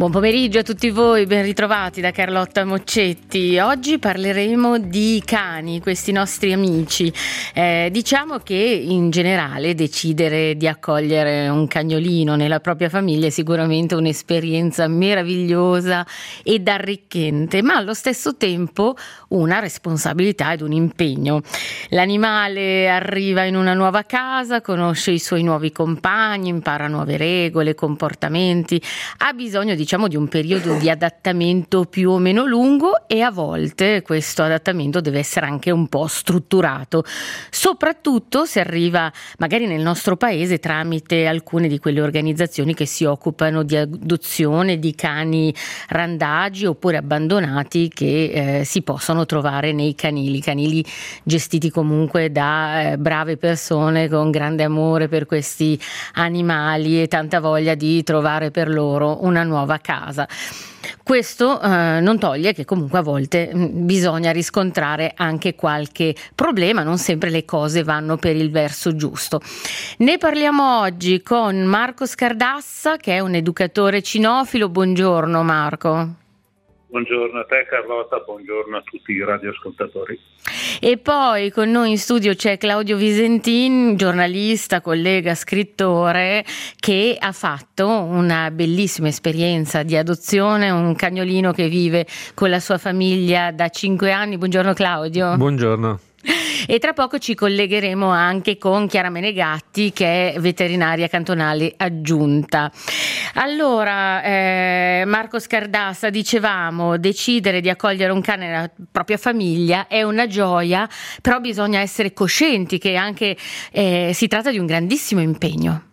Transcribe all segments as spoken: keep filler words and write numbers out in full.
Buon pomeriggio a tutti voi, ben ritrovati da Carlotta Moccetti. Oggi parleremo di cani, questi nostri amici. Eh, diciamo che in generale decidere di accogliere un cagnolino nella propria famiglia è sicuramente un'esperienza meravigliosa ed arricchente, ma allo stesso tempo una responsabilità ed un impegno. L'animale arriva in una nuova casa, conosce i suoi nuovi compagni, impara nuove regole, comportamenti, ha bisogno diciamo di un periodo di adattamento più o meno lungo e a volte questo adattamento deve essere anche un po' strutturato, soprattutto se arriva magari nel nostro paese tramite alcune di quelle organizzazioni che si occupano di adozione di cani randagi oppure abbandonati che eh, si possono trovare nei canili, canili gestiti comunque da eh, brave persone con grande amore per questi animali e tanta voglia di trovare per loro una nuova casa. Questo eh, non toglie che comunque a volte mh, bisogna riscontrare anche qualche problema, non sempre le cose vanno per il verso giusto. Ne parliamo oggi con Marco Scardassa, che è un educatore cinofilo. Buongiorno Marco. Buongiorno a te Carlotta, buongiorno a tutti i radioascoltatori. E poi con noi in studio c'è Claudio Visentin, giornalista, collega, scrittore, che ha fatto una bellissima esperienza di adozione, un cagnolino che vive con la sua famiglia da cinque anni. Buongiorno Claudio. Buongiorno. E tra poco ci collegheremo anche con Chiara Menegatti, che è veterinaria cantonale aggiunta. Allora, eh, Marco Scardassa, dicevamo, decidere di accogliere un cane nella propria famiglia è una gioia, però bisogna essere coscienti che anche eh, si tratta di un grandissimo impegno.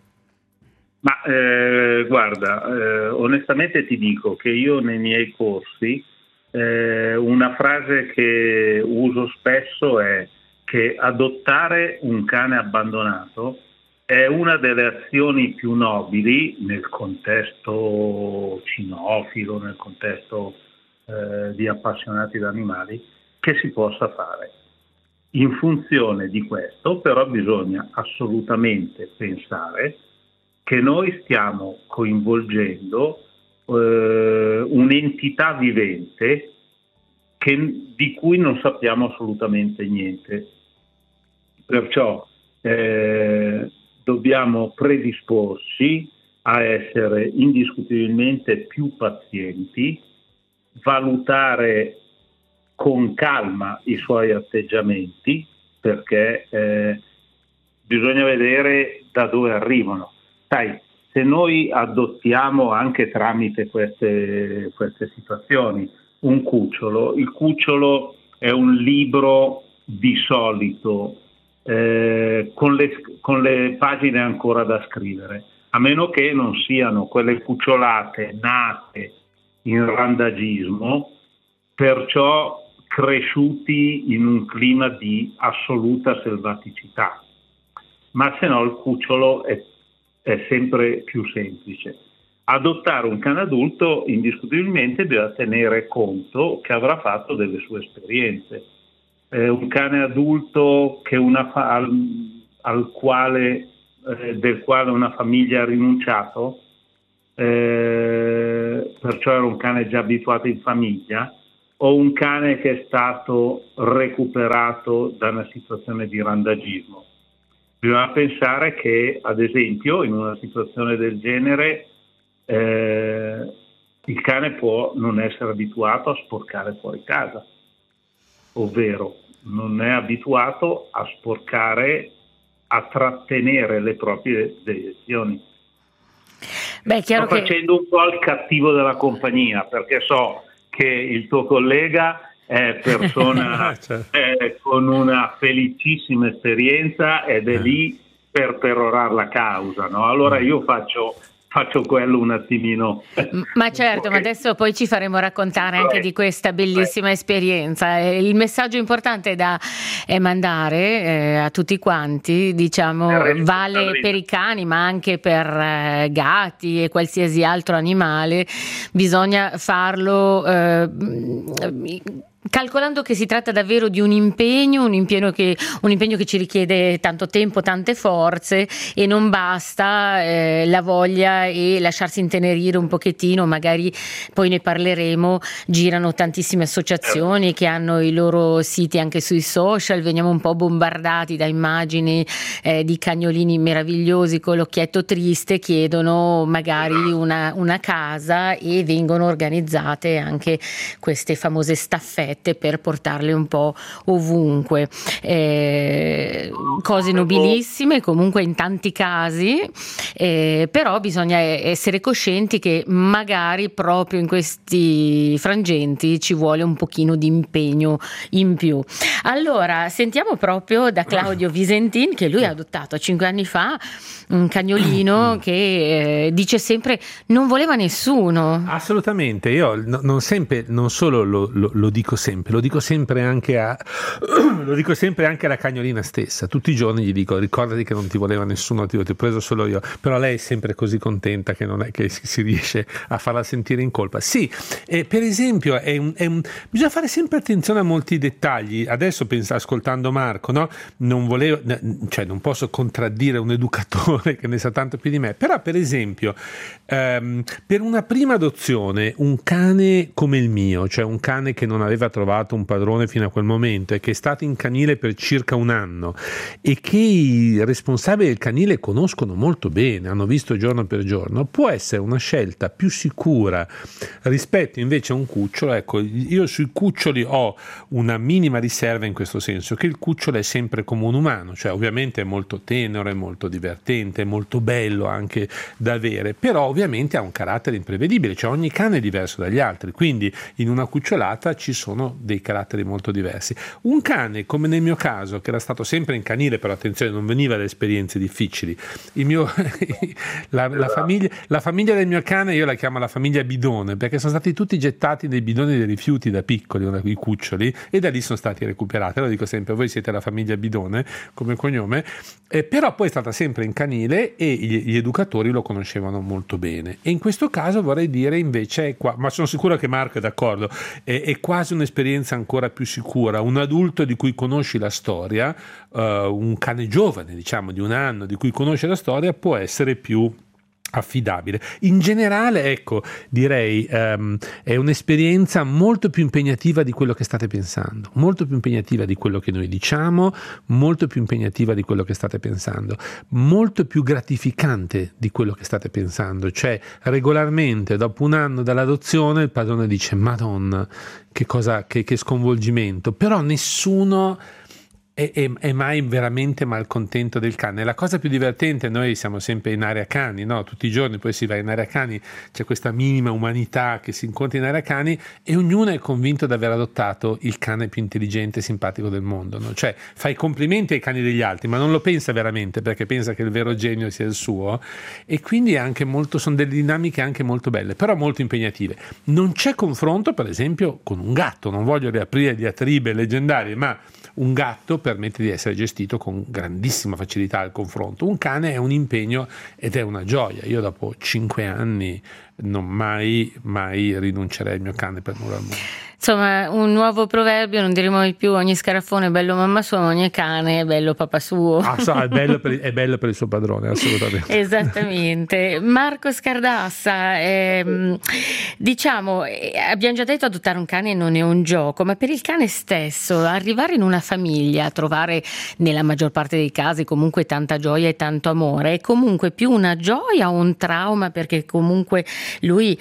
Ma eh, guarda, eh, onestamente ti dico che io nei miei corsi eh, una frase che uso spesso è che adottare un cane abbandonato è una delle azioni più nobili nel contesto cinofilo, nel contesto eh, di appassionati di animali, che si possa fare. In funzione di questo, però, bisogna assolutamente pensare che noi stiamo coinvolgendo eh, un'entità vivente che, di cui non sappiamo assolutamente niente. Perciò eh, dobbiamo predisporci a essere indiscutibilmente più pazienti, valutare con calma i suoi atteggiamenti, perché eh, bisogna vedere da dove arrivano. Sai, se noi adottiamo anche tramite queste, queste situazioni un cucciolo, il cucciolo è un libro di solito Eh, con, le, con le pagine ancora da scrivere, a meno che non siano quelle cucciolate nate in randagismo, perciò cresciuti in un clima di assoluta selvaticità, ma se no il cucciolo è, è sempre più semplice. Adottare un cane adulto indiscutibilmente bisogna tenere conto che avrà fatto delle sue esperienze. Eh, un cane adulto che una fa- al, al quale, eh, del quale una famiglia ha rinunciato, eh, perciò era un cane già abituato in famiglia, o un cane che è stato recuperato da una situazione di randagismo. Bisogna pensare che, ad esempio, in una situazione del genere, eh, il cane può non essere abituato a sporcare fuori casa, ovvero non è abituato a sporcare, a trattenere le proprie deiezioni. Beh, è chiaro Sto che... facendo un po' il cattivo della compagnia, perché so che il tuo collega è persona certo. eh, con una felicissima esperienza ed è lì per perorare la causa, no? Allora io faccio faccio quello un attimino. Ma certo, ma adesso poi ci faremo raccontare anche di questa bellissima esperienza. Il messaggio importante da eh, mandare eh, a tutti quanti, diciamo, vale per i cani, ma anche per eh, gatti e qualsiasi altro animale. Bisogna farlo eh, calcolando che si tratta davvero di un impegno, un impegno che, un impegno che ci richiede tanto tempo, tante forze, e non basta eh, la voglia e lasciarsi intenerire un pochettino, magari poi ne parleremo, girano tantissime associazioni che hanno i loro siti anche sui social, veniamo un po' bombardati da immagini eh, di cagnolini meravigliosi con l'occhietto triste, chiedono magari una, una casa e vengono organizzate anche queste famose staffette per portarle un po' ovunque, eh, cose nobilissime comunque in tanti casi, eh, però bisogna essere coscienti che magari proprio in questi frangenti ci vuole un pochino di impegno in più. Allora sentiamo proprio da Claudio Visentin, che lui ha adottato cinque anni fa un cagnolino che eh, dice sempre non voleva nessuno. Assolutamente, io no, non sempre, non solo lo, lo, lo dico sempre, lo dico sempre anche a lo dico sempre anche alla cagnolina stessa, tutti i giorni gli dico ricordati che non ti voleva nessuno, ti, ti ho preso solo io, però lei è sempre così contenta che non è che si, si riesce a farla sentire in colpa. Sì, eh, per esempio è un, è un, bisogna fare sempre attenzione a molti dettagli. Adesso pensa, ascoltando Marco, no? Non volevo, cioè non posso contraddire un educatore che ne sa tanto più di me, però per esempio ehm, per una prima adozione un cane come il mio, cioè un cane che non aveva trovato un padrone fino a quel momento e che è stato in canile per circa un anno e che i responsabili del canile conoscono molto bene, hanno visto giorno per giorno, può essere una scelta più sicura rispetto invece a un cucciolo. Ecco, io sui cuccioli ho una minima riserva in questo senso, che il cucciolo è sempre come un umano, cioè ovviamente è molto tenero, è molto divertente, è molto bello anche da avere, però ovviamente ha un carattere imprevedibile, cioè ogni cane è diverso dagli altri, quindi in una cucciolata ci sono dei caratteri molto diversi. Un cane come nel mio caso, che era stato sempre in canile, però attenzione, non veniva da esperienze difficili, il mio, la, la, famiglia, la famiglia del mio cane io la chiamo la famiglia bidone, perché sono stati tutti gettati nei bidoni dei rifiuti da piccoli, i cuccioli, e da lì sono stati recuperati. Lo dico sempre, voi siete la famiglia bidone come cognome, eh, però poi è stata sempre in canile e gli, gli educatori lo conoscevano molto bene, e in questo caso vorrei dire invece è qua, ma sono sicuro che Marco è d'accordo, è, è quasi un'esperienza ancora più sicura, un adulto di cui conosci la storia, uh, un cane giovane diciamo di un anno di cui conosci la storia può essere più affidabile. In generale, ecco, direi um, è un'esperienza molto più impegnativa di quello che state pensando, molto più impegnativa di quello che noi diciamo, molto più impegnativa di quello che state pensando, molto più gratificante di quello che state pensando. Cioè, regolarmente dopo un anno dall'adozione il padrone dice Madonna, che cosa, che, che sconvolgimento, però nessuno È, è, è mai veramente malcontento del cane. La cosa più divertente, noi siamo sempre in area cani, no? Tutti i giorni poi si va in area cani, c'è questa minima umanità che si incontra in area cani e ognuno è convinto di aver adottato il cane più intelligente e simpatico del mondo, no? Cioè fa i complimenti ai cani degli altri ma non lo pensa veramente, perché pensa che il vero genio sia il suo, e quindi è anche molto, sono delle dinamiche anche molto belle, però molto impegnative. Non c'è confronto per esempio con un gatto, non voglio riaprire diatribe leggendarie, ma un gatto permette di essere gestito con grandissima facilità al confronto. Un cane è un impegno ed è una gioia. Io dopo cinque anni non mai mai rinuncerei al mio cane per nulla al mondo. Insomma, un nuovo proverbio, non diremo mai più ogni scarafone è bello mamma sua, ma ogni cane è bello papà suo. Ah, so, è, bello per, è bello per il suo padrone, assolutamente. Esattamente. Marco Scardassa, ehm, diciamo, abbiamo già detto adottare un cane non è un gioco, ma per il cane stesso, arrivare in una famiglia, trovare nella maggior parte dei casi comunque tanta gioia e tanto amore, è comunque più una gioia o un trauma, perché comunque lui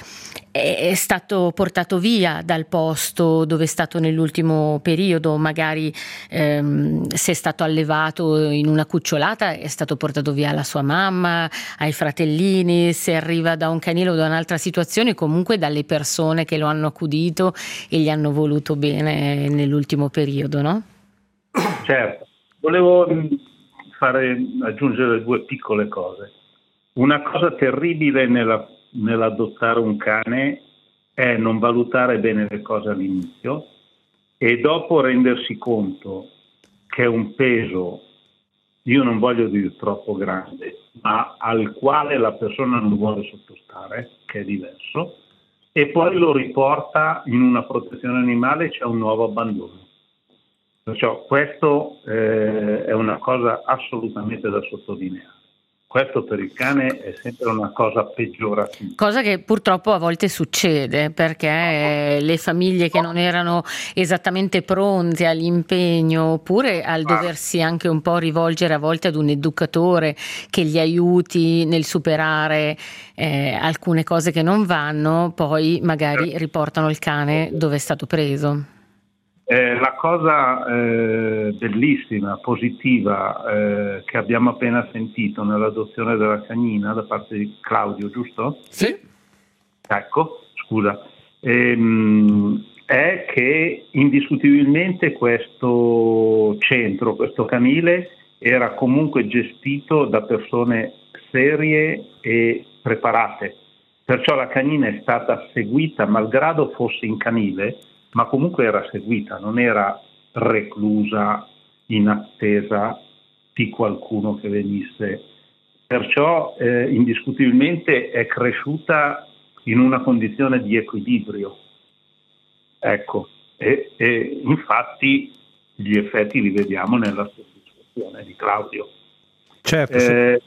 è stato portato via dal posto dove è stato nell'ultimo periodo, magari ehm, se è stato allevato in una cucciolata è stato portato via alla sua mamma, ai fratellini, se arriva da un canile o da un'altra situazione comunque dalle persone che lo hanno accudito e gli hanno voluto bene nell'ultimo periodo, no? Certo, volevo fare aggiungere due piccole cose. Una cosa terribile nella nell'adottare un cane è non valutare bene le cose all'inizio e dopo rendersi conto che è un peso, io non voglio dire troppo grande, ma al quale la persona non vuole sottostare, che è diverso, e poi lo riporta in una protezione animale e c'è un nuovo abbandono. Perciò questo eh, è una cosa assolutamente da sottolineare. Questo per il cane è sempre una cosa peggiorativa. Cosa che purtroppo a volte succede, perché le famiglie che non erano esattamente pronte all'impegno, oppure al doversi anche un po' rivolgere a volte ad un educatore che li aiuti nel superare eh, alcune cose che non vanno, poi magari riportano il cane dove è stato preso. Eh, la cosa eh, bellissima, positiva eh, che abbiamo appena sentito nell'adozione della cagnina da parte di Claudio, giusto? Sì. Ecco, scusa. Ehm, è che indiscutibilmente questo centro, questo canile, era comunque gestito da persone serie e preparate. Perciò la cagnina è stata seguita, malgrado fosse in canile, ma comunque era seguita, non era reclusa in attesa di qualcuno che venisse. Perciò eh, indiscutibilmente è cresciuta in una condizione di equilibrio. Ecco, e, e infatti gli effetti li vediamo nella soddisfazione di Claudio. Certo. Eh, sì.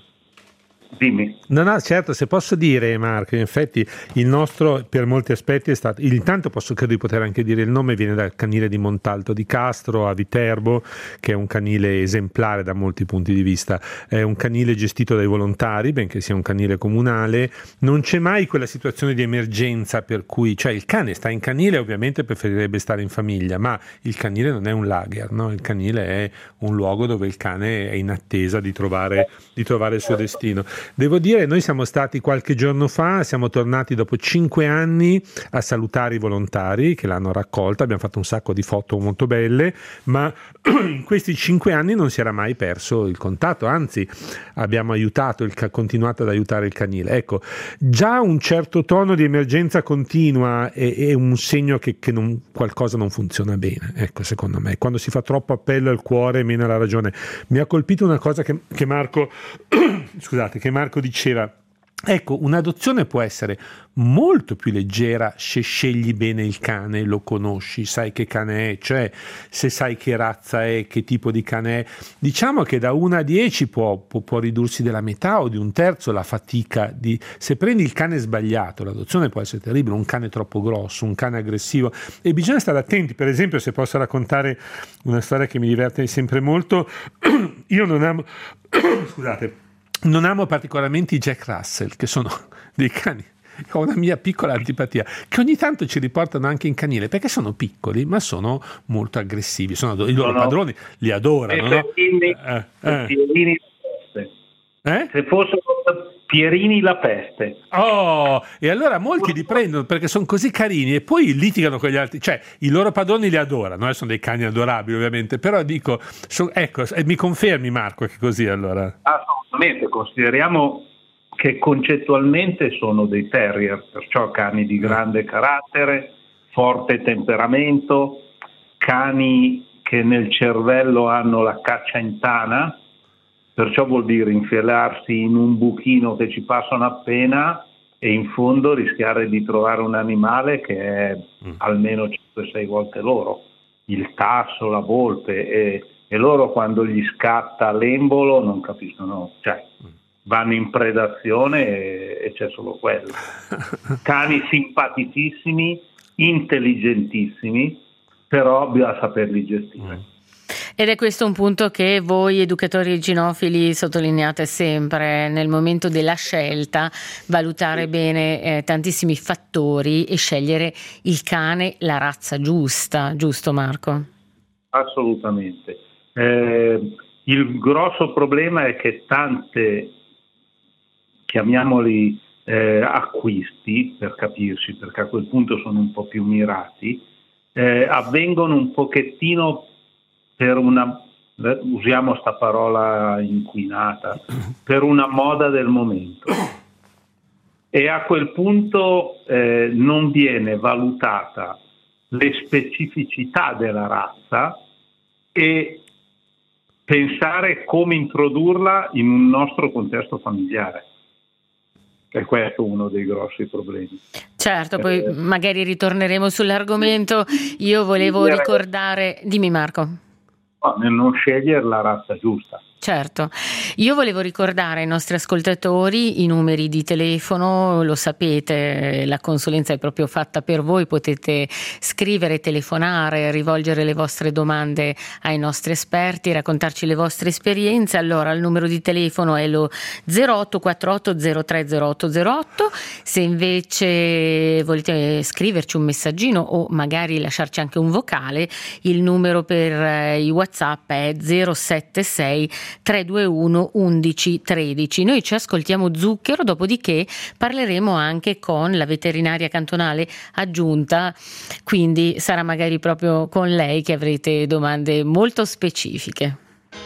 Dimmi. No, no, certo, se posso dire, Marco, in effetti il nostro per molti aspetti è stato, intanto posso credo di poter anche dire il nome, viene dal canile di Montalto di Castro a Viterbo, che è un canile esemplare da molti punti di vista, è un canile gestito dai volontari, benché sia un canile comunale, non c'è mai quella situazione di emergenza per cui, cioè il cane sta in canile, ovviamente preferirebbe stare in famiglia, ma il canile non è un lager, no? Il canile è un luogo dove il cane è in attesa di trovare, di trovare il suo destino. Devo dire, noi siamo stati qualche giorno fa, siamo tornati dopo cinque anni a salutare i volontari che l'hanno raccolta, abbiamo fatto un sacco di foto molto belle, ma in questi cinque anni non si era mai perso il contatto, anzi abbiamo aiutato, il, continuato ad aiutare il canile. Ecco, già un certo tono di emergenza continua è, è un segno che, che non, qualcosa non funziona bene, ecco, secondo me. Quando si fa troppo appello al cuore, meno alla ragione. Mi ha colpito una cosa che, che Marco, scusate, che Marco diceva, ecco, un'adozione può essere molto più leggera se scegli bene il cane, lo conosci, sai che cane è, cioè se sai che razza è, che tipo di cane è. Diciamo che da uno a dieci può, può, può ridursi della metà o di un terzo la fatica di... Se prendi il cane sbagliato, l'adozione può essere terribile, un cane troppo grosso, un cane aggressivo, e bisogna stare attenti. Per esempio, se posso raccontare una storia che mi diverte sempre molto, io non amo... scusate, non amo particolarmente i Jack Russell, che sono dei cani, ho una mia piccola antipatia, che ogni tanto ci riportano anche in canile, perché sono piccoli, ma sono molto aggressivi, sono, i loro no, padroni li adorano, no? Pierini, eh, eh. Pierini la peste. Eh? Se fossero Pierini la peste. Oh, e allora molti li prendono perché sono così carini e poi litigano con gli altri, cioè i loro padroni li adorano, eh? Sono dei cani adorabili ovviamente, però dico, so, ecco, mi confermi Marco che così allora? Assolutamente, consideriamo che concettualmente sono dei terrier, perciò cani di grande carattere, forte temperamento, cani che nel cervello hanno la caccia in tana, perciò vuol dire infilarsi in un buchino che ci passano appena e in fondo rischiare di trovare un animale che è mm. almeno cinque sei volte loro, il tasso, la volpe, e, e loro quando gli scatta l'embolo non capiscono, cioè vanno in predazione e, e c'è solo quello. Cani simpaticissimi, intelligentissimi, però bisogna saperli gestire. Mm. Ed è questo un punto che voi educatori ginofili sottolineate sempre nel momento della scelta, valutare bene eh, tantissimi fattori e scegliere il cane, la razza giusta, giusto Marco? Assolutamente. Eh, il grosso problema è che tante, chiamiamoli eh, acquisti, per capirci, perché a quel punto sono un po' più mirati, eh, avvengono un pochettino per una, usiamo sta parola inquinata, per una moda del momento, e a quel punto eh, non viene valutata le specificità della razza e pensare come introdurla in un nostro contesto familiare. è questo uno dei grossi problemi. Certo, poi eh, magari ritorneremo sull'argomento. Io volevo ricordare, dimmi Marco. No, nel non scegliere la razza giusta. Certo, io volevo ricordare ai nostri ascoltatori i numeri di telefono, lo sapete, la consulenza è proprio fatta per voi, potete scrivere, telefonare, rivolgere le vostre domande ai nostri esperti, raccontarci le vostre esperienze. Allora il numero di telefono è lo zero otto quattro otto zero tre zero otto zero otto, se invece volete scriverci un messaggino o magari lasciarci anche un vocale, il numero per i WhatsApp è zero sette sei tre due uno undici tredici. Noi ci ascoltiamo Zucchero, dopodiché parleremo anche con la veterinaria cantonale aggiunta, quindi sarà magari proprio con lei che avrete domande molto specifiche.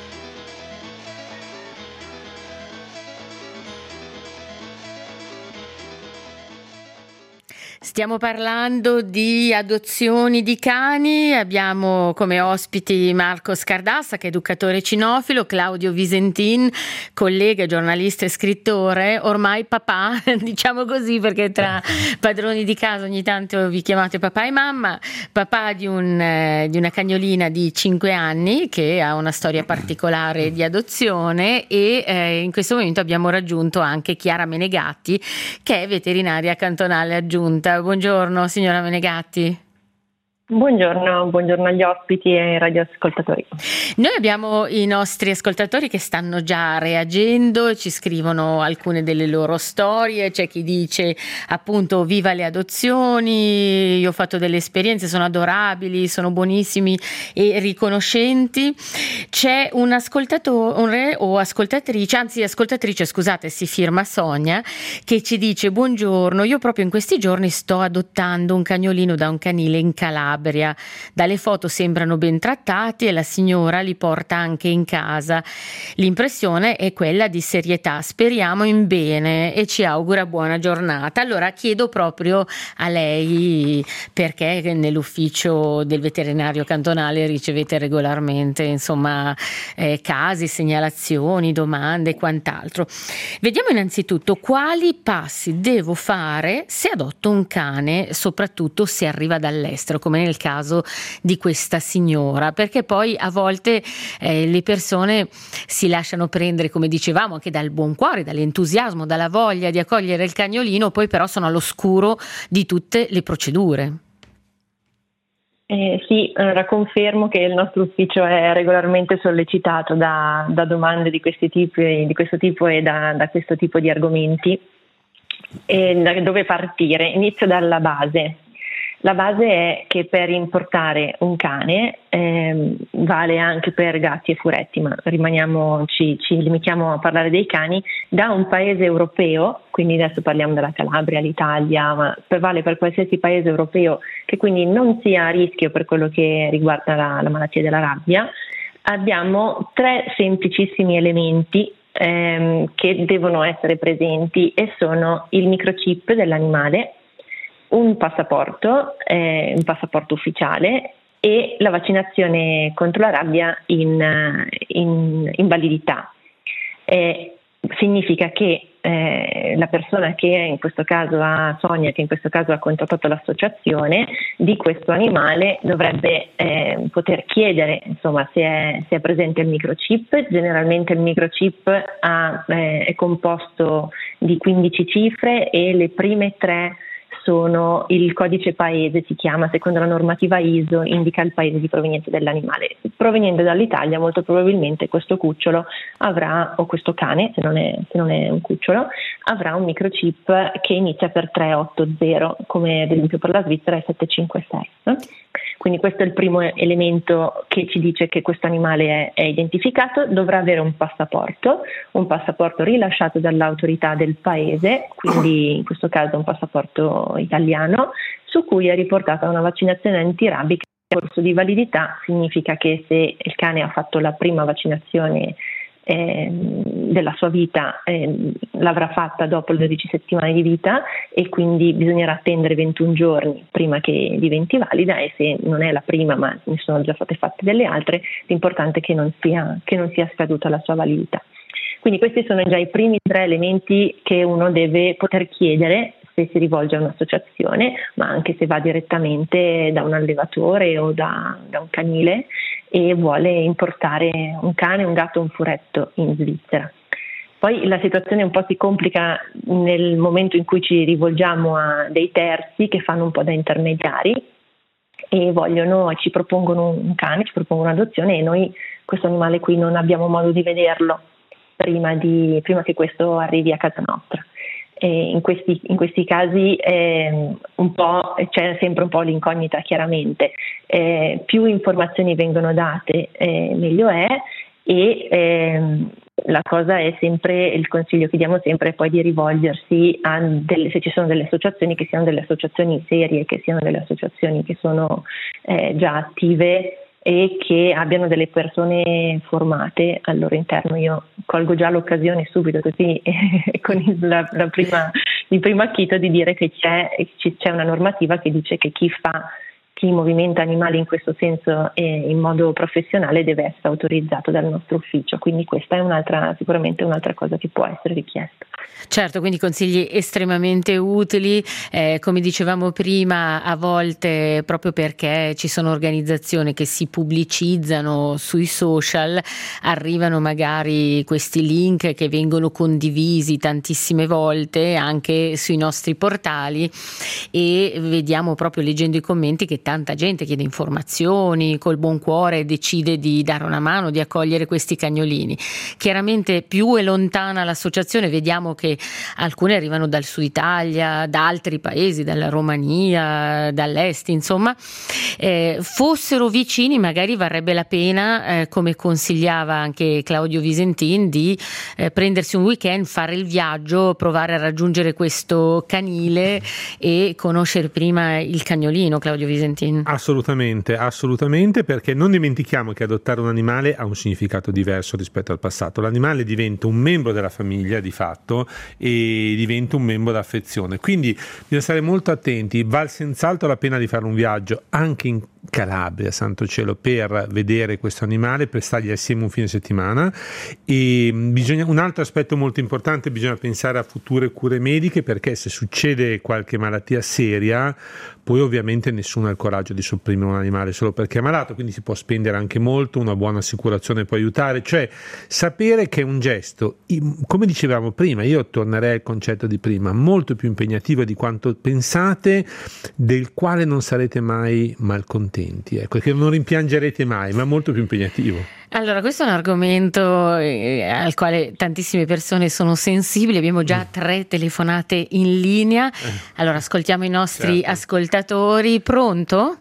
Stiamo parlando di adozioni di cani, abbiamo come ospiti Marco Scardassa che è educatore cinofilo, Claudio Visentin, collega, giornalista e scrittore, ormai papà, diciamo così perché tra padroni di casa ogni tanto vi chiamate papà e mamma, papà di, un, eh, di una cagnolina di cinque anni che ha una storia particolare di adozione e eh, in questo momento abbiamo raggiunto anche Chiara Menegatti che è veterinaria cantonale aggiunta. Buongiorno signora Menegatti. Buongiorno, buongiorno agli ospiti e ai radioascoltatori. Noi abbiamo i nostri ascoltatori che stanno già reagendo, ci scrivono alcune delle loro storie, c'è chi dice appunto viva le adozioni, io ho fatto delle esperienze, sono adorabili, sono buonissimi e riconoscenti. C'è un ascoltatore o ascoltatrice, anzi ascoltatrice scusate, si firma Sonia, che ci dice buongiorno, io proprio in questi giorni sto adottando un cagnolino da un canile in Calabria. Dalle foto sembrano ben trattati e la signora li porta anche in casa. L'impressione è quella di serietà. Speriamo in bene e ci augura buona giornata. Allora chiedo proprio a lei perché nell'ufficio del veterinario cantonale ricevete regolarmente insomma eh, casi, segnalazioni, domande e quant'altro. Vediamo innanzitutto quali passi devo fare se adotto un cane, soprattutto se arriva dall'estero, come nel caso di questa signora, perché poi a volte eh, le persone si lasciano prendere, come dicevamo, anche dal buon cuore, dall'entusiasmo, dalla voglia di accogliere il cagnolino, poi però sono all'oscuro di tutte le procedure. Eh, sì, allora confermo che il nostro ufficio è regolarmente sollecitato da, da domande di, questi tipi, di questo tipo e da, da questo tipo di argomenti. E da dove partire? Inizio dalla base. La base è che per importare un cane eh, vale anche per gatti e furetti, ma rimaniamo, ci, ci limitiamo a parlare dei cani, da un paese europeo, quindi adesso parliamo della Calabria, l'Italia, ma per, vale per qualsiasi paese europeo che quindi non sia a rischio per quello che riguarda la, la malattia della rabbia. Abbiamo tre semplicissimi elementi ehm, che devono essere presenti e sono il microchip dell'animale, un passaporto, eh, un passaporto ufficiale e la vaccinazione contro la rabbia in, in, in validità. Eh, significa che eh, la persona che in questo caso ha, Sonia, che in questo caso ha contattato l'associazione di questo animale dovrebbe eh, poter chiedere insomma se è, se è presente il microchip. Generalmente il microchip ha, eh, è composto di quindici cifre e le prime tre sono il codice paese, si chiama, secondo la normativa I S O, indica il paese di provenienza dell'animale. Provenendo dall'Italia, molto probabilmente questo cucciolo avrà, o questo cane, se non è, se non è un cucciolo, avrà un microchip che inizia per tre otto zero, come ad esempio per la Svizzera è sette cinque sei. Quindi questo è il primo elemento che ci dice che questo animale è, è identificato. Dovrà avere un passaporto, un passaporto rilasciato dall'autorità del paese, quindi in questo caso un passaporto italiano, su cui è riportata una vaccinazione antirabica in corso di validità. Significa che se il cane ha fatto la prima vaccinazione Eh, della sua vita eh, l'avrà fatta dopo le dodici settimane di vita e quindi bisognerà attendere ventuno giorni prima che diventi valida, e se non è la prima ma ne sono già state fatte delle altre, l'importante è che non sia, che non sia scaduta la sua validità. Quindi questi sono già i primi tre elementi che uno deve poter chiedere se si rivolge a un'associazione, ma anche se va direttamente da un allevatore o da, da un canile e vuole importare un cane, un gatto o un furetto in Svizzera. Poi la situazione un po' si complica nel momento in cui ci rivolgiamo a dei terzi che fanno un po' da intermediari e vogliono, ci propongono un cane, ci propongono un'adozione e noi questo animale qui non abbiamo modo di vederlo prima, di, prima che questo arrivi a casa nostra. E in questi, in questi casi eh, un po', c'è sempre un po' l'incognita chiaramente, eh, più informazioni vengono date eh, meglio è e ehm, la cosa è sempre, il consiglio che diamo sempre è poi di rivolgersi a delle, se ci sono delle associazioni, che siano delle associazioni serie, che siano delle associazioni che sono eh, già attive e che abbiano delle persone formate al loro interno. Io colgo già l'occasione subito così eh, con il, la, la prima, il primo acchito di dire che c'è, c'è una normativa che dice che chi fa chi movimenta animali in questo senso e in modo professionale deve essere autorizzato dal nostro ufficio, quindi questa è un'altra, sicuramente un'altra cosa che può essere richiesta. Certo, quindi consigli estremamente utili, eh, come dicevamo prima, a volte proprio perché ci sono organizzazioni che si pubblicizzano sui social, arrivano magari questi link che vengono condivisi tantissime volte anche sui nostri portali e vediamo proprio leggendo i commenti che tanta gente chiede informazioni, col buon cuore decide di dare una mano, di accogliere questi cagnolini. Chiaramente più è lontana l'associazione, vediamo che alcune arrivano dal Sud Italia, da altri paesi, dalla Romania, dall'est, insomma, eh, fossero vicini magari varrebbe la pena, eh, come consigliava anche Claudio Visentin, di eh, prendersi un weekend, fare il viaggio, provare a raggiungere questo canile e conoscere prima il cagnolino. Claudio Visentin. Assolutamente, assolutamente, perché non dimentichiamo che adottare un animale ha un significato diverso rispetto al passato. L'animale diventa un membro della famiglia di fatto e diventa un membro d'affezione, quindi bisogna stare molto attenti. Val senz'altro la pena di fare un viaggio anche in Calabria, santo cielo, per vedere questo animale, per stargli assieme un fine settimana. E bisogna, un altro aspetto molto importante, bisogna pensare a future cure mediche, perché se succede qualche malattia seria poi ovviamente nessuno ha il coraggio di sopprimere un animale solo perché è malato, quindi si può spendere anche molto, una buona assicurazione può aiutare, cioè sapere che è un gesto, come dicevamo prima, io tornerei al concetto di prima, molto più impegnativo di quanto pensate, del quale non sarete mai malcontenti, ecco, che non rimpiangerete mai, ma molto più impegnativo. Allora, questo è un argomento eh, al quale tantissime persone sono sensibili, abbiamo già mm. tre telefonate in linea, allora ascoltiamo i nostri certo. ascoltatori. Pronto?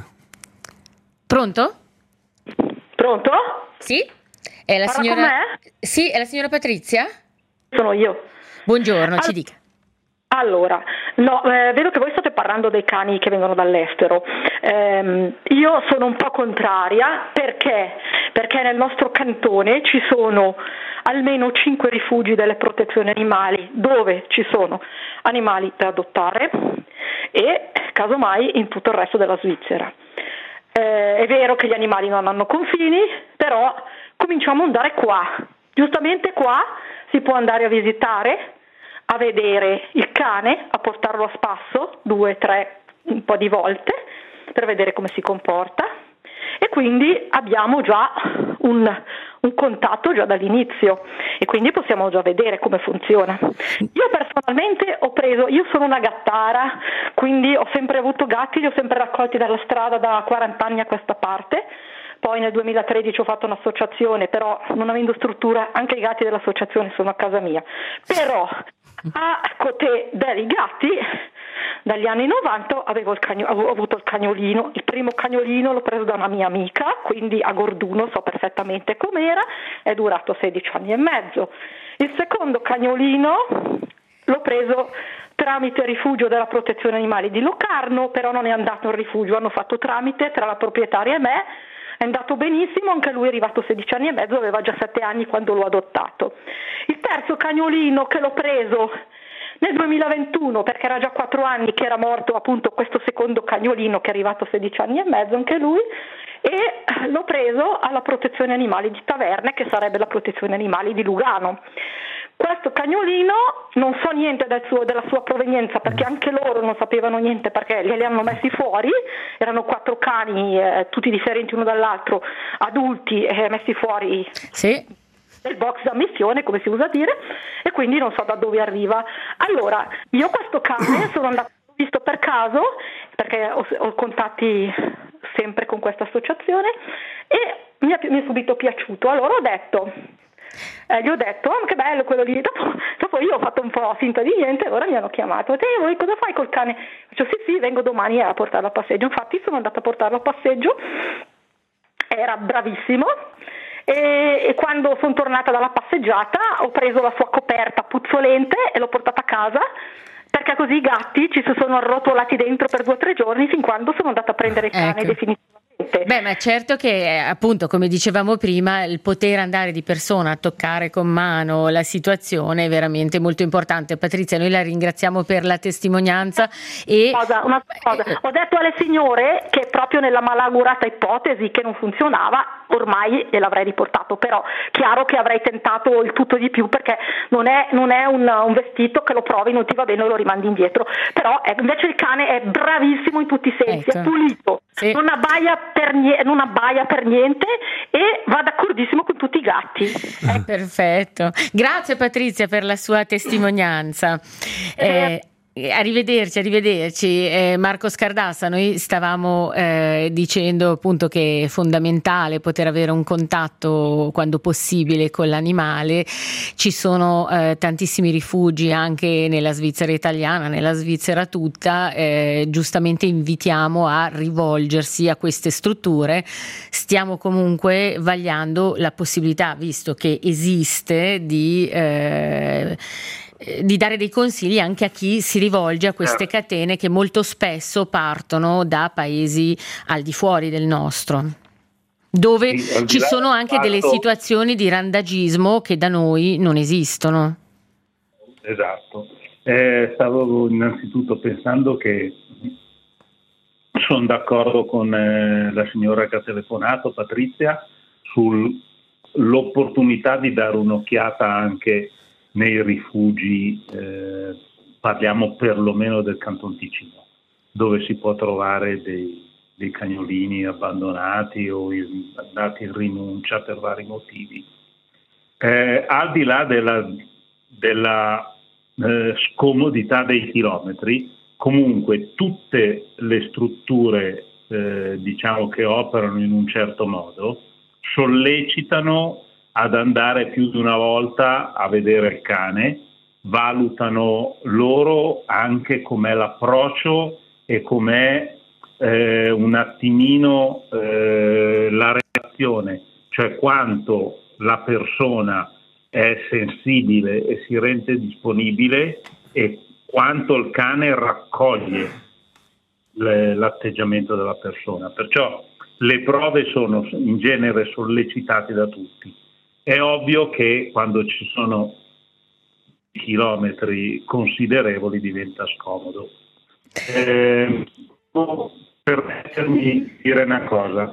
Pronto? Pronto? Sì? È la Parla signora... con me? Sì, è la signora Patrizia? Sono io. Buongiorno, All... ci dica. Allora, no, eh, vedo che voi state parlando dei cani che vengono dall'estero. Eh, io sono un po' contraria perché? Perché nel nostro cantone ci sono almeno cinque rifugi delle protezioni animali dove ci sono animali da adottare e casomai in tutto il resto della Svizzera. Eh, è vero che gli animali non hanno confini, però cominciamo ad andare qua. Giustamente qua si può andare a visitare, a vedere il cane, a portarlo a spasso due, tre, un po' di volte per vedere come si comporta e quindi abbiamo già un, un contatto già dall'inizio e quindi possiamo già vedere come funziona. Io personalmente ho preso, io sono una gattara, quindi ho sempre avuto gatti, li ho sempre raccolti dalla strada da quaranta anni a questa parte. Poi nel duemilatredici ho fatto un'associazione, però non avendo struttura anche i gatti dell'associazione sono a casa mia. Però a Cotè dei gatti dagli anni novanta avevo, il cagno, avevo avuto il cagnolino, il primo cagnolino l'ho preso da una mia amica, quindi a Gorduno so perfettamente com'era, è durato sedici anni e mezzo. Il secondo cagnolino l'ho preso tramite il rifugio della protezione animali di Locarno, però non è andato in rifugio, hanno fatto tramite tra la proprietaria e me. È andato benissimo, anche lui è arrivato a sedici anni e mezzo, aveva già sette anni quando l'ho adottato. Il terzo cagnolino che l'ho preso Nel duemilaventuno, perché era già quattro anni che era morto appunto questo secondo cagnolino che è arrivato a sedici anni e mezzo anche lui, e l'ho preso alla protezione animali di Taverne, che sarebbe la protezione animali di Lugano. Questo cagnolino non so niente del suo, della sua provenienza, perché anche loro non sapevano niente, perché glieli hanno messi fuori, erano quattro cani eh, tutti differenti uno dall'altro, adulti, eh, messi fuori sì. del box da missione, come si usa dire, e quindi non so da dove arriva. Allora, io questo cane sono andato, visto per caso, perché ho, ho contatti sempre con questa associazione, e mi è, mi è subito piaciuto. Allora ho detto, eh, gli ho detto, oh, che bello quello lì. Dopo, dopo io ho fatto un po' finta di niente, ora mi hanno chiamato, te voi cosa fai col cane? Faccio, sì sì, vengo domani a portarlo a passeggio. Infatti sono andata a portarlo a passeggio, era bravissimo. E, e quando sono tornata dalla passeggiata ho preso la sua coperta puzzolente e l'ho portata a casa, perché così i gatti ci si sono arrotolati dentro per due o tre giorni, fin quando sono andata a prendere il cane, ecco, definitivamente. Beh, ma certo che appunto, come dicevamo prima, il poter andare di persona a toccare con mano la situazione è veramente molto importante. Patrizia, noi la ringraziamo per la testimonianza. E cosa, una cosa, ho detto alle signore che proprio nella malaugurata ipotesi che non funzionava, ormai gliel'avrei riportato, però chiaro che avrei tentato il tutto di più, perché non è, non è un, un vestito che lo provi, non ti va bene, lo rimandi indietro, però eh, invece il cane è bravissimo in tutti i sensi, ecco, è pulito, sì, non abbaia per, nie- non abbaia per niente e va d'accordissimo con tutti i gatti. Eh, perfetto, grazie Patrizia per la sua testimonianza. Eh, Arrivederci, arrivederci. Eh, Marco Scardassa, noi stavamo eh, dicendo appunto che è fondamentale poter avere un contatto quando possibile con l'animale. Ci sono eh, tantissimi rifugi anche nella Svizzera italiana, nella Svizzera tutta. Eh, giustamente invitiamo a rivolgersi a queste strutture. Stiamo comunque vagliando la possibilità, visto che esiste, di eh, di dare dei consigli anche a chi si rivolge a queste catene che molto spesso partono da paesi al di fuori del nostro, dove sì, ci sono anche fatto... delle situazioni di randagismo che da noi non esistono. Esatto. Eh, stavo innanzitutto pensando che sono d'accordo con eh, la signora che ha telefonato, Patrizia, sull'opportunità di dare un'occhiata anche nei rifugi, eh, parliamo perlomeno del Canton Ticino, dove si può trovare dei, dei cagnolini abbandonati o in, andati in rinuncia per vari motivi. Eh, al di là della, della eh, scomodità dei chilometri, comunque tutte le strutture eh, diciamo che operano in un certo modo sollecitano ad andare più di una volta a vedere il cane, valutano loro anche com'è l'approccio e com'è eh, un attimino eh, la relazione, cioè quanto la persona è sensibile e si rende disponibile e quanto il cane raccoglie le, l'atteggiamento della persona. Perciò le prove sono in genere sollecitate da tutti. È ovvio che quando ci sono chilometri considerevoli diventa scomodo. Eh, permettermi di dire una cosa.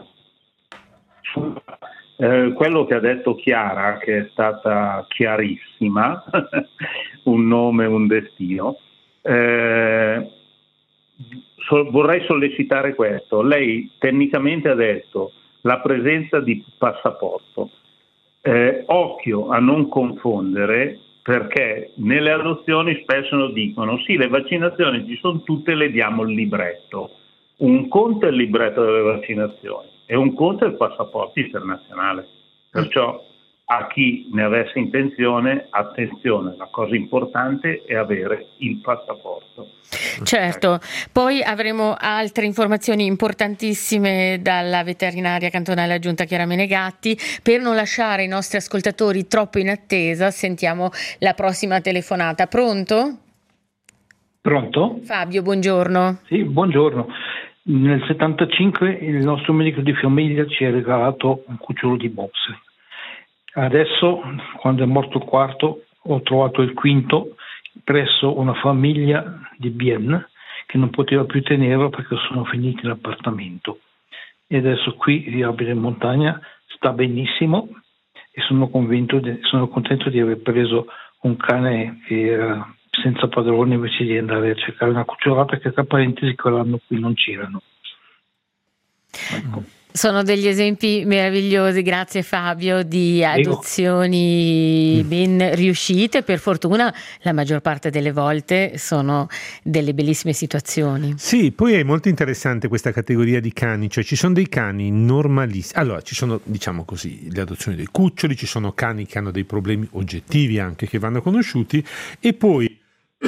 Eh, quello che ha detto Chiara, che è stata chiarissima, un nome, un destino, eh, so, vorrei sollecitare questo. Lei tecnicamente ha detto la presenza di passaporto. Eh, occhio a non confondere, perché nelle adozioni spesso lo dicono, sì, le vaccinazioni ci sono tutte, le diamo il libretto. Un conto è il libretto delle vaccinazioni e un conto è il passaporto internazionale. Perciò a chi ne avesse intenzione, attenzione, la cosa importante è avere il passaporto. Certo, poi avremo altre informazioni importantissime dalla veterinaria cantonale aggiunta Chiara Menegatti. Per non lasciare i nostri ascoltatori troppo in attesa, sentiamo la prossima telefonata. Pronto? Pronto? Fabio, buongiorno. Sì, buongiorno. Nel settantacinque il nostro medico di famiglia ci ha regalato un cucciolo di boxer. Adesso, quando è morto il quarto, ho trovato il quinto presso una famiglia di Bienne che non poteva più tenerlo perché sono finiti in appartamento. E adesso qui Viabile in Montagna sta benissimo e sono convinto, di, sono contento di aver preso un cane che era senza padrone invece di andare a cercare una cucciolata che, tra parentesi, quell'anno qui non c'erano. Ecco. Sono degli esempi meravigliosi, grazie Fabio, di adozioni ben riuscite. Per fortuna la maggior parte delle volte sono delle bellissime situazioni. Sì, poi è molto interessante questa categoria di cani, cioè ci sono dei cani normalissimi. Allora, ci sono, diciamo così, le adozioni dei cuccioli, ci sono cani che hanno dei problemi oggettivi anche che vanno conosciuti, e poi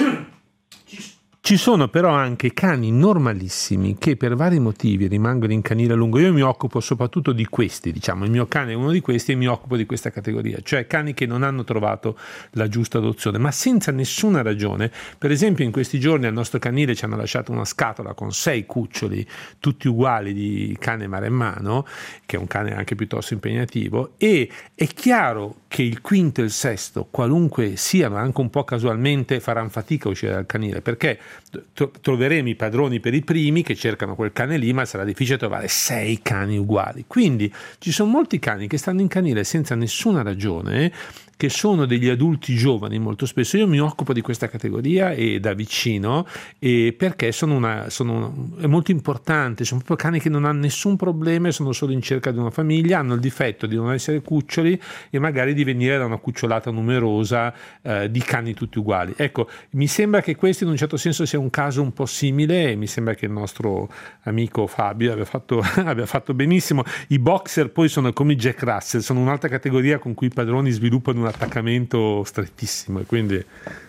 ci sono però anche cani normalissimi che per vari motivi rimangono in canile a lungo. Io mi occupo soprattutto di questi, diciamo, il mio cane è uno di questi e mi occupo di questa categoria, cioè cani che non hanno trovato la giusta adozione, ma senza nessuna ragione. Per esempio in questi giorni al nostro canile ci hanno lasciato una scatola con sei cuccioli, tutti uguali, di cane maremmano, che è un cane anche piuttosto impegnativo, e è chiaro che il quinto e il sesto, qualunque siano, anche un po' casualmente, faranno fatica a uscire dal canile, perché troveremo i padroni per i primi che cercano quel cane lì, ma sarà difficile trovare sei cani uguali. Quindi ci sono molti cani che stanno in canile senza nessuna ragione, che sono degli adulti giovani molto spesso. Io mi occupo di questa categoria e da vicino, e perché sono una, sono una, è molto importante, sono proprio cani che non hanno nessun problema, sono solo in cerca di una famiglia, hanno il difetto di non essere cuccioli e magari di venire da una cucciolata numerosa eh, di cani tutti uguali. Ecco, mi sembra che questo in un certo senso sia un caso un po' simile, e mi sembra che il nostro amico Fabio abbia fatto, abbia fatto benissimo. I boxer poi sono come i Jack Russell, sono un'altra categoria con cui i padroni sviluppano un attaccamento strettissimo, e quindi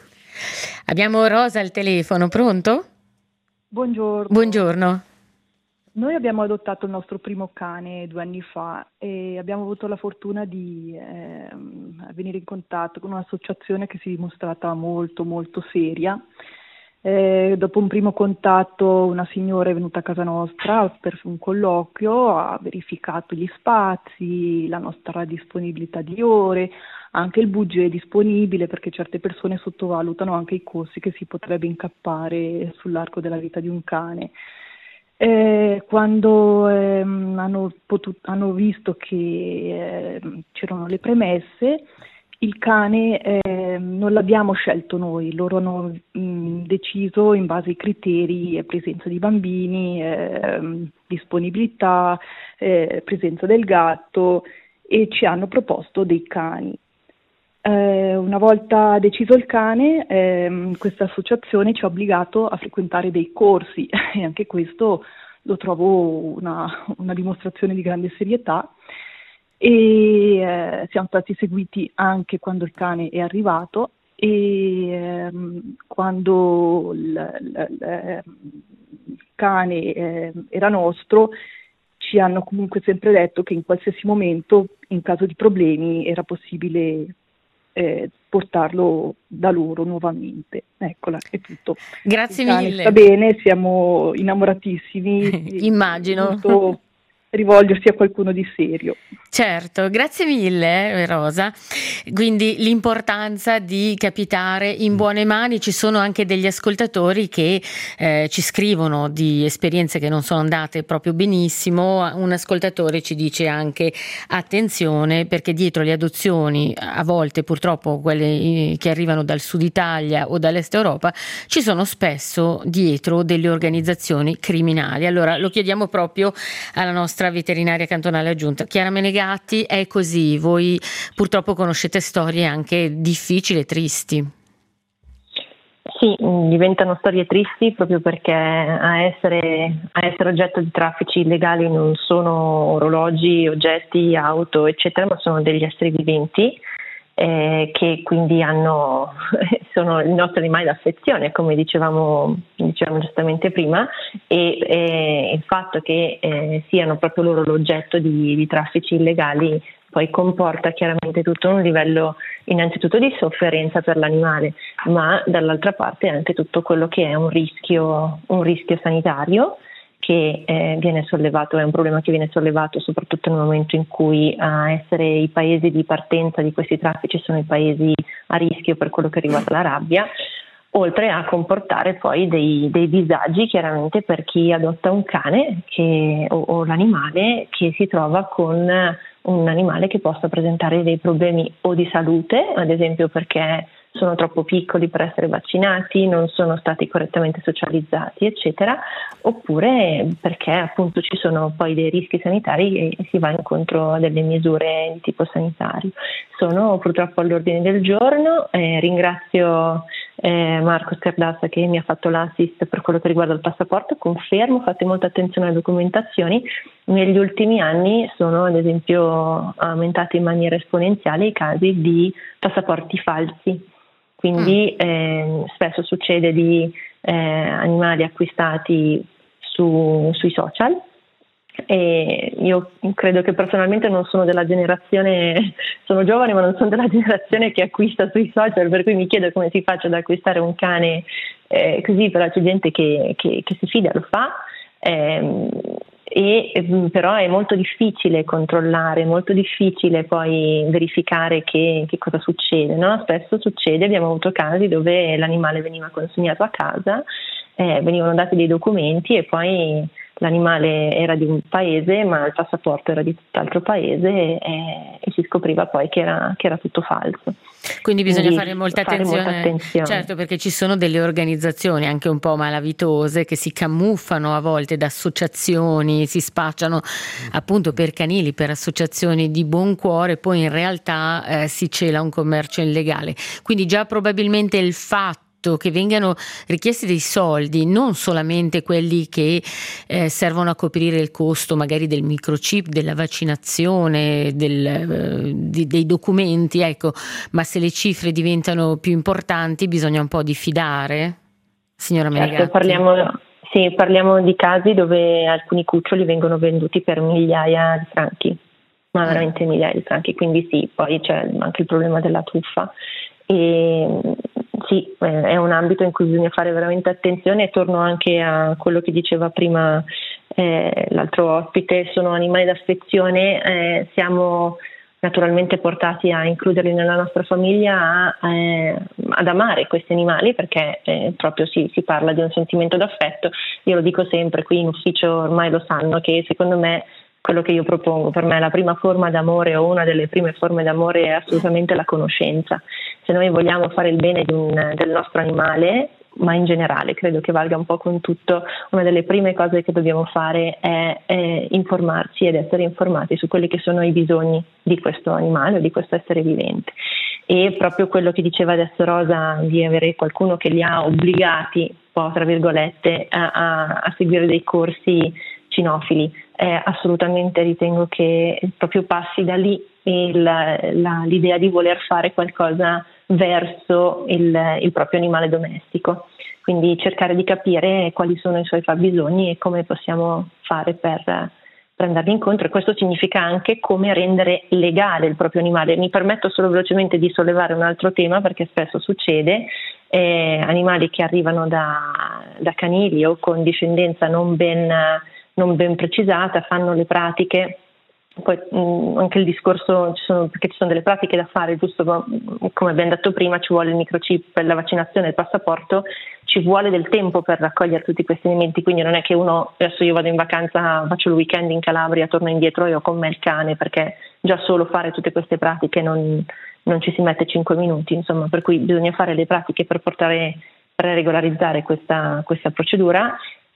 abbiamo Rosa al telefono. Pronto? Buongiorno. Buongiorno. Noi abbiamo adottato il nostro primo cane due anni fa e abbiamo avuto la fortuna di eh, venire in contatto con un'associazione che si è dimostrata molto molto seria. Eh, dopo un primo contatto una signora è venuta a casa nostra per un colloquio, ha verificato gli spazi, la nostra disponibilità di ore, anche il budget disponibile, perché certe persone sottovalutano anche i costi che si potrebbe incappare sull'arco della vita di un cane. Eh, quando ehm, hanno, potut- hanno visto che eh, c'erano le premesse, il cane eh, non l'abbiamo scelto noi, loro hanno mh, deciso in base ai criteri eh, presenza di bambini, eh, disponibilità, eh, presenza del gatto, e ci hanno proposto dei cani. Eh, una volta deciso il cane, eh, questa associazione ci ha obbligato a frequentare dei corsi e anche questo lo trovo una, una dimostrazione di grande serietà. E eh, siamo stati seguiti anche quando il cane è arrivato, e ehm, quando il, il, il cane eh, era nostro ci hanno comunque sempre detto che in qualsiasi momento, in caso di problemi, era possibile eh, portarlo da loro nuovamente. Eccola, è tutto. Grazie il cane mille. sta bene, siamo innamoratissimi. Immagino. Molto rivolgersi a qualcuno di serio. Certo, grazie mille Rosa. Quindi l'importanza di capitare in buone mani. Ci sono anche degli ascoltatori che eh, ci scrivono di esperienze che non sono andate proprio benissimo. Un ascoltatore ci dice anche attenzione, perché dietro le adozioni, a volte purtroppo quelle che arrivano dal sud Italia o dall'est Europa, ci sono spesso dietro delle organizzazioni criminali. Allora lo chiediamo proprio alla nostra veterinaria cantonale aggiunta Chiara Menegatti. È così? Voi purtroppo conoscete storie anche difficili e tristi. Sì, diventano storie tristi proprio perché a essere, a essere oggetto di traffici illegali non sono orologi, oggetti, auto, eccetera, ma sono degli esseri viventi eh, che quindi hanno sono i nostri animali d'affezione, come dicevamo, dicevamo giustamente prima, e, e il fatto che eh, siano proprio loro l'oggetto di, di traffici illegali poi comporta chiaramente tutto un livello innanzitutto di sofferenza per l'animale, ma dall'altra parte anche tutto quello che è un rischio, un rischio sanitario che eh, viene sollevato, è un problema che viene sollevato soprattutto nel momento in cui a essere i paesi di partenza di questi traffici sono i paesi a rischio per quello che riguarda la rabbia. oltre a comportare poi dei, dei disagi chiaramente per chi adotta un cane che, o, o l'animale che si trova con un animale che possa presentare dei problemi o di salute, ad esempio perché sono troppo piccoli per essere vaccinati, non sono stati correttamente socializzati, eccetera, oppure perché appunto ci sono poi dei rischi sanitari e si va incontro a delle misure di tipo sanitario. Sono purtroppo all'ordine del giorno, eh, ringrazio eh, Marco Scardassa che mi ha fatto l'assist per quello che riguarda il passaporto, confermo, fate molta attenzione alle documentazioni. Negli ultimi anni sono ad esempio aumentati in maniera esponenziale i casi di passaporti falsi. Quindi eh, spesso succede di eh, animali acquistati su, sui social, e io credo che personalmente non sono della generazione, sono giovane ma non sono della generazione che acquista sui social, per cui mi chiedo come si faccia ad acquistare un cane eh, così, però c'è gente che, che, che si fida, lo fa. Eh, e però è molto difficile controllare, molto difficile poi verificare che, che cosa succede, no? Spesso succede, abbiamo avuto casi dove l'animale veniva consegnato a casa, eh, venivano dati dei documenti e poi l'animale era di un paese ma il passaporto era di tutt'altro paese e, e si scopriva poi che era, che era tutto falso. Quindi bisogna Quindi fare, molta, fare attenzione, molta attenzione, certo, perché ci sono delle organizzazioni anche un po' malavitose che si camuffano a volte da associazioni, si spacciano appunto per canili, per associazioni di buon cuore, poi in realtà eh, si cela un commercio illegale. Quindi già probabilmente il fatto che vengano richiesti dei soldi, non solamente quelli che eh, servono a coprire il costo magari del microchip, della vaccinazione, del, eh, di, dei documenti, ecco, ma se le cifre diventano più importanti bisogna un po' diffidare, signora Menegatti. Certo, parliamo, sì, parliamo di casi dove alcuni cuccioli vengono venduti per migliaia di franchi, ma veramente migliaia di franchi, quindi sì, poi c'è anche il problema della truffa. E sì, è un ambito in cui bisogna fare veramente attenzione, e torno anche a quello che diceva prima eh, l'altro ospite, sono animali d'affezione, eh, siamo naturalmente portati a includerli nella nostra famiglia, a, eh, ad amare questi animali perché eh, proprio si, si parla di un sentimento d'affetto. Io lo dico sempre, qui in ufficio ormai lo sanno che secondo me quello che io propongo, per me la prima forma d'amore o una delle prime forme d'amore è assolutamente la conoscenza. Se noi vogliamo fare il bene di un, del nostro animale, ma in generale credo che valga un po' con tutto, una delle prime cose che dobbiamo fare è, è informarci ed essere informati su quelli che sono i bisogni di questo animale o di questo essere vivente. E proprio quello che diceva adesso Rosa, di avere qualcuno che li ha obbligati, un po' tra virgolette, a, a, a seguire dei corsi cinofili, eh, assolutamente ritengo che proprio passi da lì il, la, l'idea di voler fare qualcosa verso il, il proprio animale domestico, quindi cercare di capire quali sono i suoi fabbisogni e come possiamo fare per, per andarli incontro, e questo significa anche come rendere legale il proprio animale. Mi permetto solo velocemente di sollevare un altro tema, perché spesso succede eh, animali che arrivano da, da canili o con discendenza non ben non ben precisata, fanno le pratiche, poi mh, anche il discorso, ci sono, perché ci sono delle pratiche da fare, giusto come abbiamo detto prima, ci vuole il microchip per la vaccinazione, il passaporto, ci vuole del tempo per raccogliere tutti questi elementi, quindi non è che uno, adesso io vado in vacanza, faccio il weekend in Calabria, torno indietro e ho con me il cane, perché già solo fare tutte queste pratiche non, non ci si mette cinque minuti, insomma, per cui bisogna fare le pratiche per portare, per regolarizzare questa, questa procedura.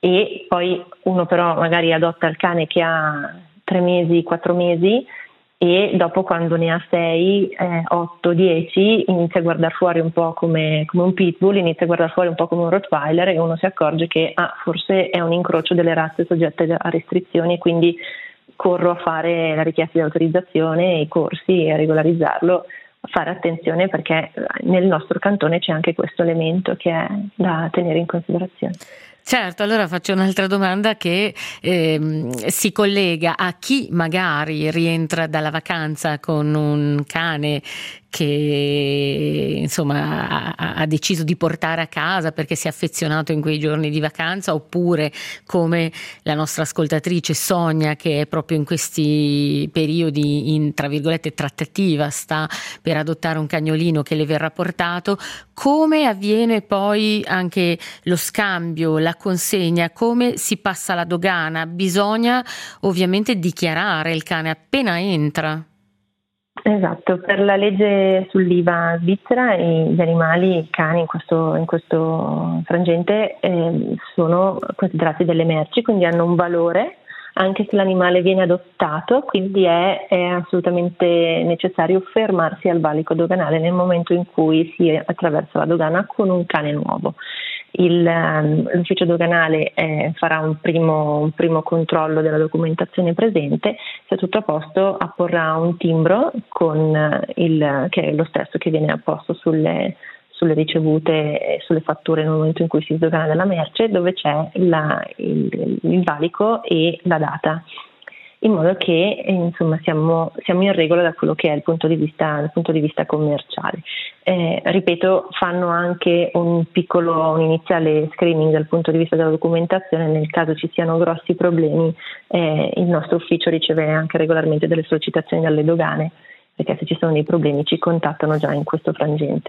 E poi uno però magari adotta il cane che ha tre mesi, quattro mesi, e dopo quando ne ha sei, eh, otto, dieci inizia a guardare fuori un po' come, come un pitbull, inizia a guardare fuori un po' come un Rottweiler, e uno si accorge che ah, forse è un incrocio delle razze soggette a restrizioni, e quindi corro a fare la richiesta di autorizzazione e i corsi e a regolarizzarlo. Fare attenzione, perché nel nostro cantone c'è anche questo elemento che è da tenere in considerazione. Certo, allora faccio un'altra domanda che ehm, si collega a chi magari rientra dalla vacanza con un cane che insomma ha, ha deciso di portare a casa perché si è affezionato in quei giorni di vacanza, oppure come la nostra ascoltatrice Sonia, che è proprio in questi periodi in, tra virgolette, trattativa, sta per adottare un cagnolino che le verrà portato. Come avviene poi anche lo scambio, la consegna, come si passa la dogana? Bisogna ovviamente dichiarare il cane appena entra. Esatto, per la legge sull'I V A svizzera gli animali, i cani in questo, in questo frangente eh, sono considerati delle merci, quindi hanno un valore anche se l'animale viene adottato, quindi è, è assolutamente necessario fermarsi al valico doganale nel momento in cui si attraversa la dogana con un cane nuovo. Il, l'ufficio doganale eh, farà un primo, un primo controllo della documentazione presente, se tutto a posto apporrà un timbro con il, che è lo stesso che viene apposto sulle, sulle ricevute e sulle fatture nel momento in cui si sdogana della merce, dove c'è la, il, il valico e la data, in modo che insomma siamo, siamo in regola da quello che è il punto di vista, il punto di vista commerciale. Eh, ripeto, fanno anche un piccolo, un iniziale screening dal punto di vista della documentazione, nel caso ci siano grossi problemi eh, il nostro ufficio riceve anche regolarmente delle sollecitazioni dalle dogane, perché se ci sono dei problemi ci contattano già in questo frangente.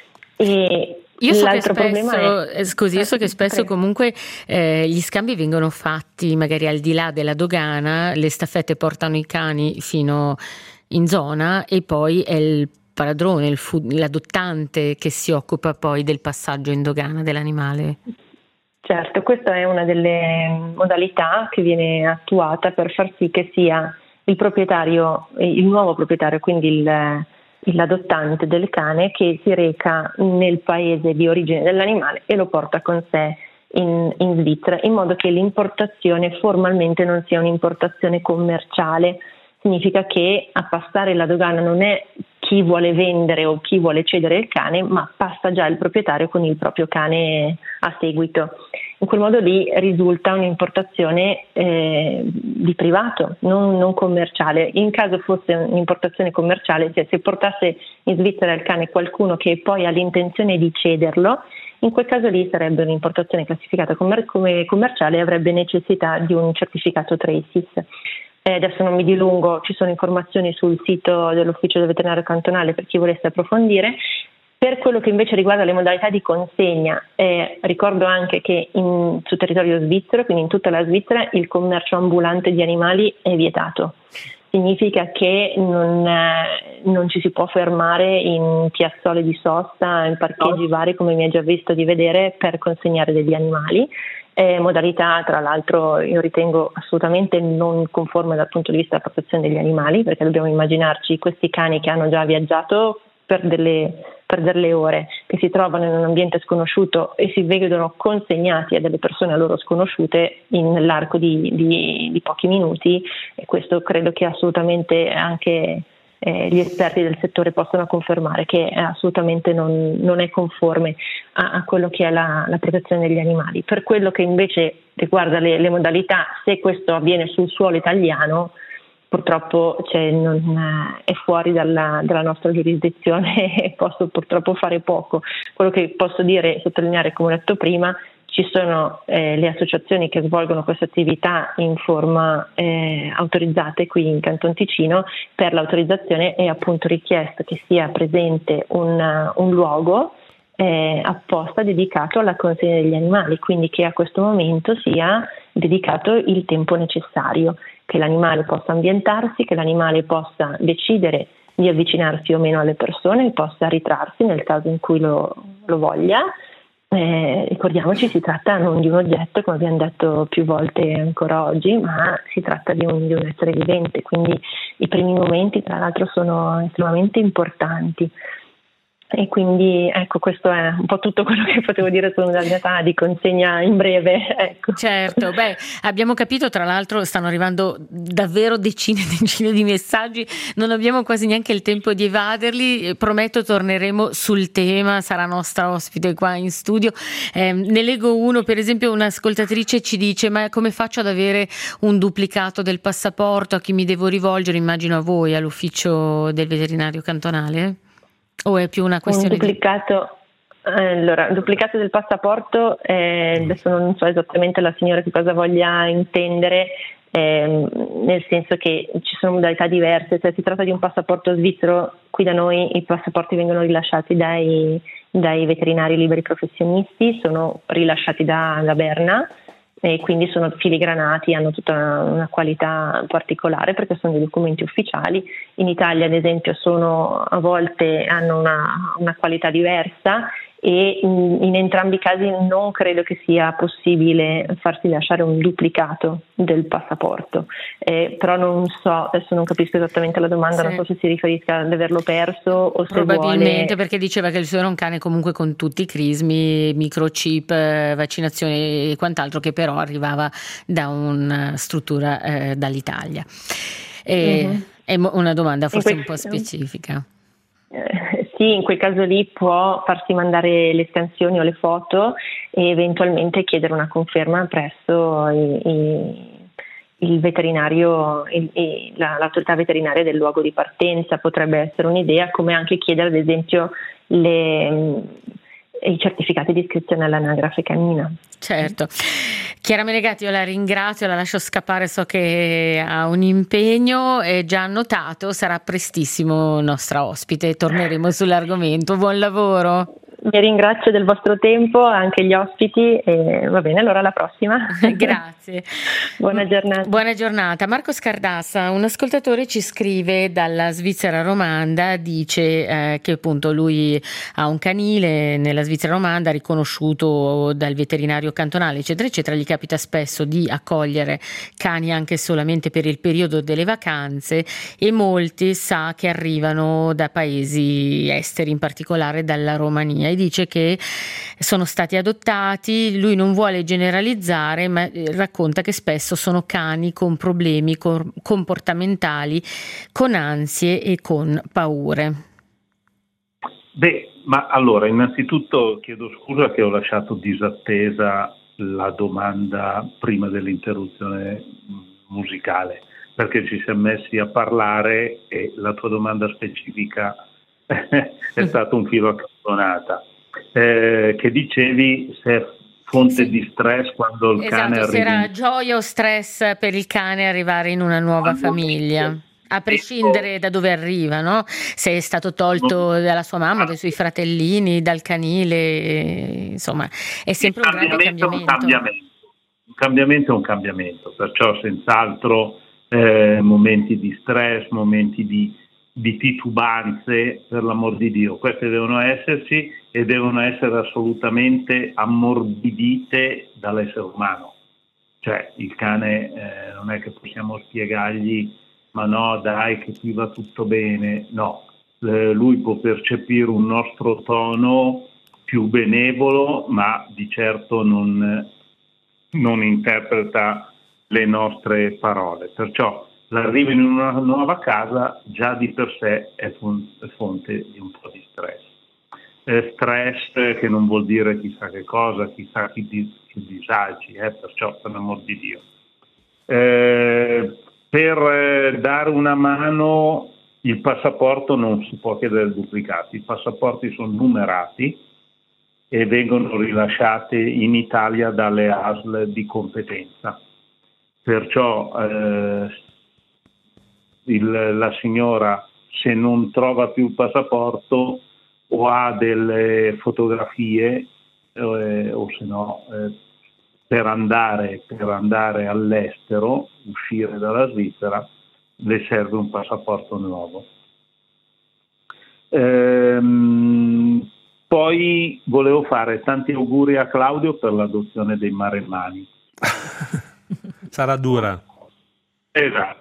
E Io so che l'altro spesso, problema è, scusi, io so che spesso prego. comunque eh, gli scambi vengono fatti magari al di là della dogana, le staffette portano i cani fino in zona e poi è il padrone, il fu- l'adottante che si occupa poi del passaggio in dogana dell'animale. Certo, questa è una delle modalità che viene attuata per far sì che sia il proprietario, il nuovo proprietario, quindi il l'adottante del cane, che si reca nel paese di origine dell'animale e lo porta con sé in, in Svizzera, in modo che l'importazione formalmente non sia un'importazione commerciale. Significa che a passare la dogana non è chi vuole vendere o chi vuole cedere il cane, ma passa già il proprietario con il proprio cane a seguito. In quel modo lì risulta un'importazione eh, di privato, non, non commerciale. In caso fosse un'importazione commerciale, cioè se portasse in Svizzera il cane qualcuno che poi ha l'intenzione di cederlo, in quel caso lì sarebbe un'importazione classificata come, come commerciale e avrebbe necessità di un certificato Traces. Eh, adesso non mi dilungo, ci sono informazioni sul sito dell'ufficio del veterinario cantonale per chi volesse approfondire. Per quello che invece riguarda le modalità di consegna, eh, ricordo anche che in, su territorio svizzero, quindi in tutta la Svizzera, il commercio ambulante di animali è vietato. Significa che non, eh, non ci si può fermare in piazzole di sosta, in parcheggi vari, come mi è già visto di vedere, per consegnare degli animali. Eh, modalità, tra l'altro, io ritengo assolutamente non conforme dal punto di vista della protezione degli animali, perché dobbiamo immaginarci questi cani che hanno già viaggiato per delle, per delle ore, che si trovano in un ambiente sconosciuto e si vedono consegnati a delle persone a loro sconosciute in, nell'arco di, di, di pochi minuti, e questo credo che assolutamente anche eh, gli esperti del settore possono confermare che assolutamente non, non è conforme a, a quello che è la, la protezione degli animali. Per quello che invece riguarda le, le modalità, se questo avviene sul suolo italiano, purtroppo cioè, non, è fuori dalla, dalla nostra giurisdizione e posso purtroppo fare poco. Quello che posso dire e sottolineare, come ho detto prima, ci sono eh, le associazioni che svolgono questa attività in forma eh, autorizzate qui in Canton Ticino. Per l'autorizzazione è appunto richiesto che sia presente un, un luogo eh, apposta dedicato alla consegna degli animali, quindi che a questo momento sia dedicato il tempo necessario, che l'animale possa ambientarsi, che l'animale possa decidere di avvicinarsi o meno alle persone, possa ritrarsi nel caso in cui lo, lo voglia. Eh, ricordiamoci, si tratta non di un oggetto, come abbiamo detto più volte ancora oggi, ma si tratta di un, di un essere vivente, quindi i primi momenti tra l'altro sono estremamente importanti. E quindi ecco, questo è un po' tutto quello che potevo dire sulla modalità di consegna in breve. Ecco. Certo, beh, abbiamo capito, tra l'altro stanno arrivando davvero decine e decine di messaggi, non abbiamo quasi neanche il tempo di evaderli, prometto torneremo sul tema, sarà nostra ospite qua in studio. Eh, ne leggo uno, per esempio un'ascoltatrice ci dice: ma come faccio ad avere un duplicato del passaporto, a chi mi devo rivolgere? Immagino a voi, all'ufficio del veterinario cantonale? O è più una questione un duplicato, di... allora, duplicato del passaporto, eh, adesso non so esattamente la signora che cosa voglia intendere, eh, nel senso che ci sono modalità diverse. Se si tratta di un passaporto svizzero, qui da noi i passaporti vengono rilasciati dai, dai veterinari liberi professionisti, sono rilasciati da, da Berna, e quindi sono filigranati, hanno tutta una, una qualità particolare perché sono dei documenti ufficiali. In Italia, ad esempio, sono a volte hanno una, una qualità diversa, e in, in entrambi i casi non credo che sia possibile farsi lasciare un duplicato del passaporto, eh, però non so, adesso non capisco esattamente la domanda, sì. Non so se si riferisca ad averlo perso o se probabilmente vuole... perché diceva che il suo era un cane comunque con tutti i crismi, microchip, vaccinazioni e quant'altro, che però arrivava da una struttura eh, dall'Italia. E, uh-huh. È una domanda forse questo... un po' specifica. Eh, sì, in quel caso lì può farsi mandare le scansioni o le foto e eventualmente chiedere una conferma presso i, i, il veterinario, il, il, la, l'autorità veterinaria del luogo di partenza. Potrebbe essere un'idea, come anche chiedere ad esempio le, i certificati di iscrizione all'anagrafe canina. Certo. Chiara Menegatti, io la ringrazio, la lascio scappare, so che ha un impegno, è già annotato, sarà prestissimo nostra ospite, torneremo sull'argomento. Buon lavoro. Vi ringrazio del vostro tempo, anche gli ospiti, e va bene, allora alla prossima. Grazie. Buona giornata. Buona giornata. Marco Scardassa, un ascoltatore, ci scrive dalla Svizzera romanda, dice eh, che appunto lui ha un canile nella Svizzera romanda riconosciuto dal veterinario cantonale, eccetera eccetera. Gli capita spesso di accogliere cani anche solamente per il periodo delle vacanze, e molti sa che arrivano da paesi esteri, in particolare dalla Romania, e dice che sono stati adottati. Lui non vuole generalizzare, ma racconta che spesso sono cani con problemi comportamentali, con ansie e con paure. Beh, ma allora, innanzitutto chiedo scusa che ho lasciato disattesa la domanda prima dell'interruzione musicale, perché ci siamo messi a parlare e la tua domanda specifica è stato un filo accantonata, eh, che dicevi se è fonte sì. di stress quando il esatto, cane arriva. Se era gioia o stress per il cane arrivare in una nuova quando famiglia, a prescindere da dove arriva, no? Se è stato tolto dalla sua mamma, dai suoi fratellini, dal canile, insomma, è sempre un grande cambiamento. Un cambiamento. Un cambiamento è un cambiamento, perciò senz'altro eh, momenti di stress, momenti di di titubanze, per l'amor di Dio, queste devono esserci e devono essere assolutamente ammorbidite dall'essere umano. Cioè il cane eh, non è che possiamo spiegargli ma no dai che qui va tutto bene, no, eh, lui può percepire un nostro tono più benevolo, ma di certo non, non interpreta le nostre parole, perciò l'arrivo in una nuova casa già di per sé è fonte di un po' di stress. Eh, stress che non vuol dire chissà che cosa, chissà che, dis- che disagi, eh, perciò per l'amor di Dio. Eh, per eh, dare una mano, il passaporto non si può chiedere duplicati, i passaporti sono numerati e vengono rilasciati in Italia dalle A S L di competenza. Perciò eh, Il, la signora, se non trova più il passaporto o ha delle fotografie eh, o se no eh, per andare per andare all'estero, uscire dalla Svizzera, le serve un passaporto nuovo. Ehm, poi volevo fare tanti auguri a Claudio per l'adozione dei maremmani. Sarà dura. Esatto.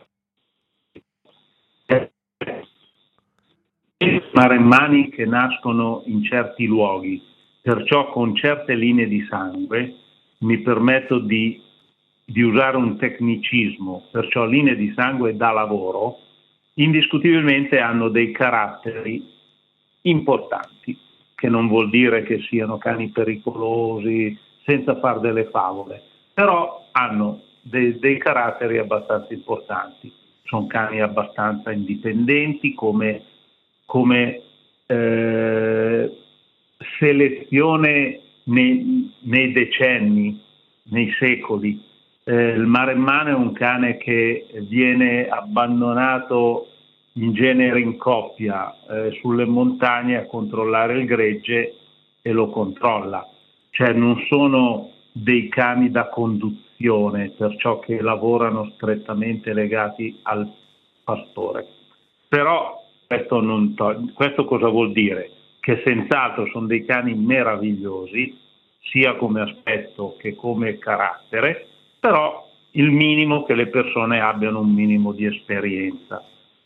Maremmani che nascono in certi luoghi, perciò con certe linee di sangue, mi permetto di, di usare un tecnicismo, perciò linee di sangue da lavoro, indiscutibilmente hanno dei caratteri importanti, che non vuol dire che siano cani pericolosi, senza far delle favole, però hanno dei, dei caratteri abbastanza importanti. Sono cani abbastanza indipendenti, come, come eh, selezione nei, nei decenni, nei secoli. Eh, il Maremmano è un cane che viene abbandonato in genere in coppia eh, sulle montagne a controllare il gregge e lo controlla. Cioè non sono dei cani da conduzione, perciò che lavorano strettamente legati al pastore. Però questo, non to- questo cosa vuol dire? Che senz'altro sono dei cani meravigliosi, sia come aspetto che come carattere, però il minimo che le persone abbiano un minimo di esperienza.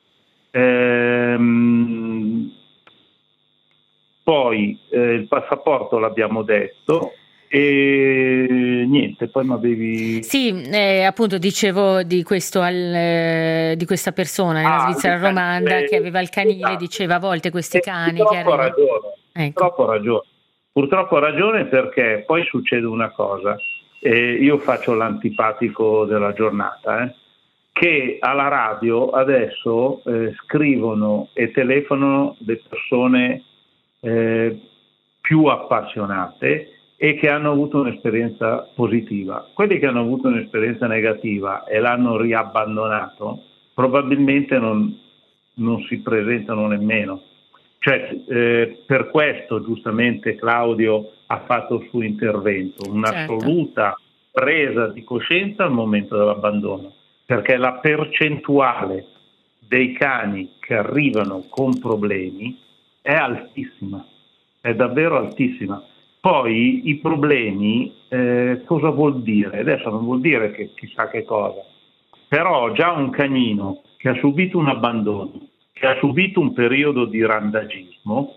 Ehm, poi eh, il passaporto l'abbiamo detto e niente, poi mi avevi... Sì, eh, appunto dicevo di questo al, eh, di questa persona nella Ah, Svizzera romanda eh, che aveva il canile, esatto. diceva a volte questi Eh, cani che purtroppo ha arrivano. ragione, Ecco. purtroppo ha ragione. Purtroppo ha ragione perché poi succede una cosa, e io faccio l'antipatico della giornata, eh, che alla radio adesso eh, scrivono e telefonano le persone eh, più appassionate e che hanno avuto un'esperienza positiva. Quelli che hanno avuto un'esperienza negativa e l'hanno riabbandonato probabilmente non, non si presentano nemmeno. Cioè, eh, per questo giustamente Claudio ha fatto il suo intervento, un'assoluta presa di coscienza al momento dell'abbandono, perché la percentuale dei cani che arrivano con problemi è altissima, è davvero altissima. Poi i problemi eh, cosa vuol dire? Adesso non vuol dire che chissà che cosa, però già un canino che ha subito un abbandono, che ha subito un periodo di randagismo,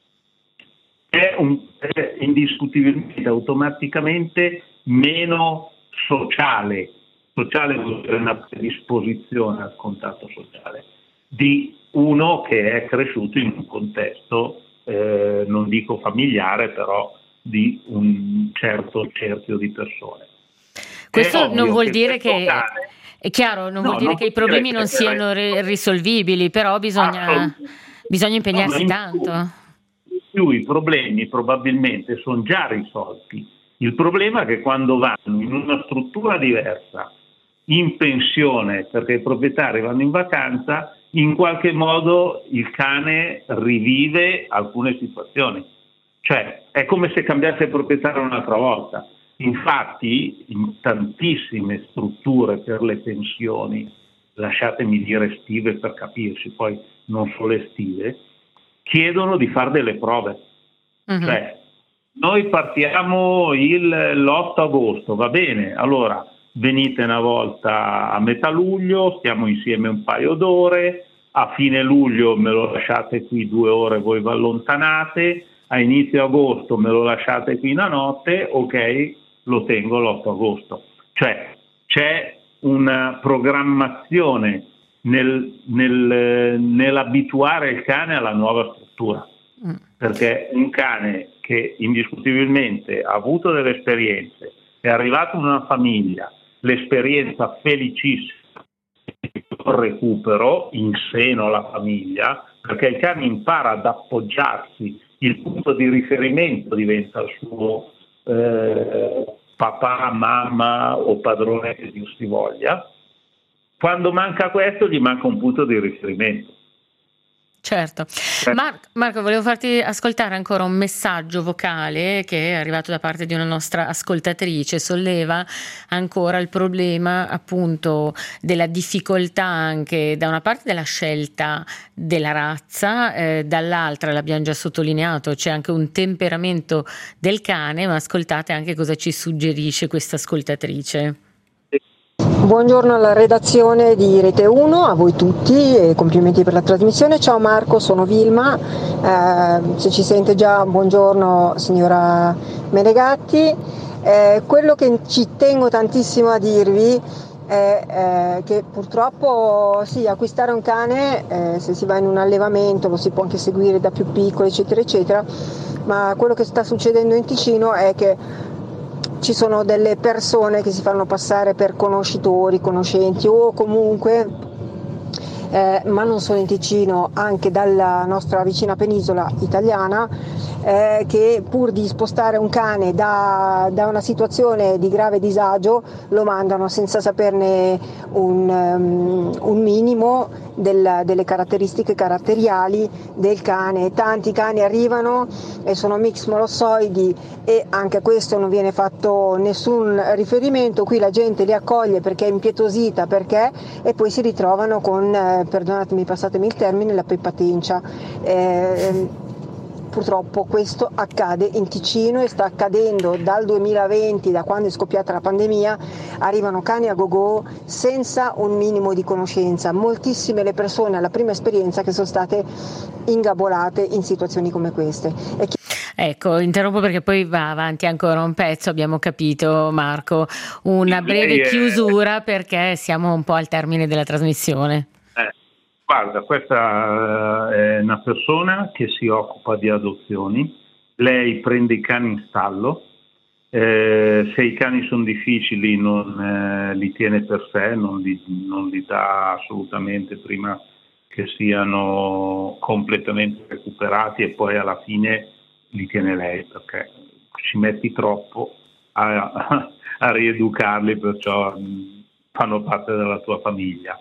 è, un, è indiscutibilmente, automaticamente meno sociale, sociale vuol dire una predisposizione al contatto sociale, di uno che è cresciuto in un contesto, eh, non dico familiare, però di un certo cerchio di persone. Questo non vuol dire che... Cane, è chiaro, non no, vuol dire non che i problemi non siano ri- risolvibili, però bisogna, bisogna impegnarsi no, tanto. In più i problemi probabilmente sono già risolti. Il problema è che quando vanno in una struttura diversa, in pensione, perché i proprietari vanno in vacanza, in qualche modo il cane rivive alcune situazioni. Cioè è come se cambiasse proprietario un'altra volta. Infatti in tantissime strutture per le pensioni, lasciatemi dire estive per capirci, poi non solo estive, chiedono di fare delle prove. Uh-huh. Cioè noi partiamo il, l'otto agosto, va bene, allora venite una volta a metà luglio, stiamo insieme un paio d'ore, a fine luglio me lo lasciate qui due ore, voi vi allontanate, a inizio agosto me lo lasciate qui una notte, ok, lo tengo l'otto agosto. Cioè c'è una programmazione nel, nel, nell'abituare il cane alla nuova struttura, mm. perché un cane che indiscutibilmente ha avuto delle esperienze, è arrivato in una famiglia, l'esperienza felicissima, il recupero in seno alla famiglia, perché il cane impara ad appoggiarsi, il punto di riferimento diventa il suo eh, papà, mamma o padrone che Dio si voglia. Quando manca questo gli manca un punto di riferimento. Certo. Mar- Marco, volevo farti ascoltare ancora un messaggio vocale che è arrivato da parte di una nostra ascoltatrice. Solleva ancora il problema appunto della difficoltà anche da una parte della scelta della razza, eh, dall'altra l'abbiamo già sottolineato, c'è anche un temperamento del cane, ma ascoltate anche cosa ci suggerisce questa ascoltatrice. Buongiorno alla redazione di Rete uno, a voi tutti e complimenti per la trasmissione. Ciao Marco, sono Vilma, eh, se ci sente già buongiorno signora Menegatti. Eh, quello che ci tengo tantissimo a dirvi è eh, che purtroppo sì, acquistare un cane, eh, se si va in un allevamento lo si può anche seguire da più piccolo eccetera eccetera, ma quello che sta succedendo in Ticino è che ci sono delle persone che si fanno passare per conoscitori, conoscenti o comunque eh, ma non solo in Ticino, anche dalla nostra vicina penisola italiana, eh, che pur di spostare un cane da, da una situazione di grave disagio lo mandano senza saperne un, um, un minimo del, delle caratteristiche caratteriali del cane. Tanti cani arrivano e sono mix molossoidi e anche a questo non viene fatto nessun riferimento. Qui la gente li accoglie perché è impietosita, perché e poi si ritrovano con, eh, perdonatemi, passatemi il termine, la peppa tencia. Eh, Purtroppo questo accade in Ticino e sta accadendo dal duemilaventi, da quando è scoppiata la pandemia. Arrivano cani a go-go senza un minimo di conoscenza. Moltissime le persone alla prima esperienza che sono state ingabolate in situazioni come queste. E chi... Ecco, interrompo perché poi va avanti ancora un pezzo, abbiamo capito Marco, una breve chiusura perché siamo un po' al termine della trasmissione. Guarda, questa è una persona che si occupa di adozioni, lei prende i cani in stallo, eh, se i cani sono difficili non eh, li tiene per sé, non li, non li dà assolutamente prima che siano completamente recuperati e poi alla fine li tiene lei perché ci metti troppo a, a, a rieducarli, perciò fanno parte della tua famiglia.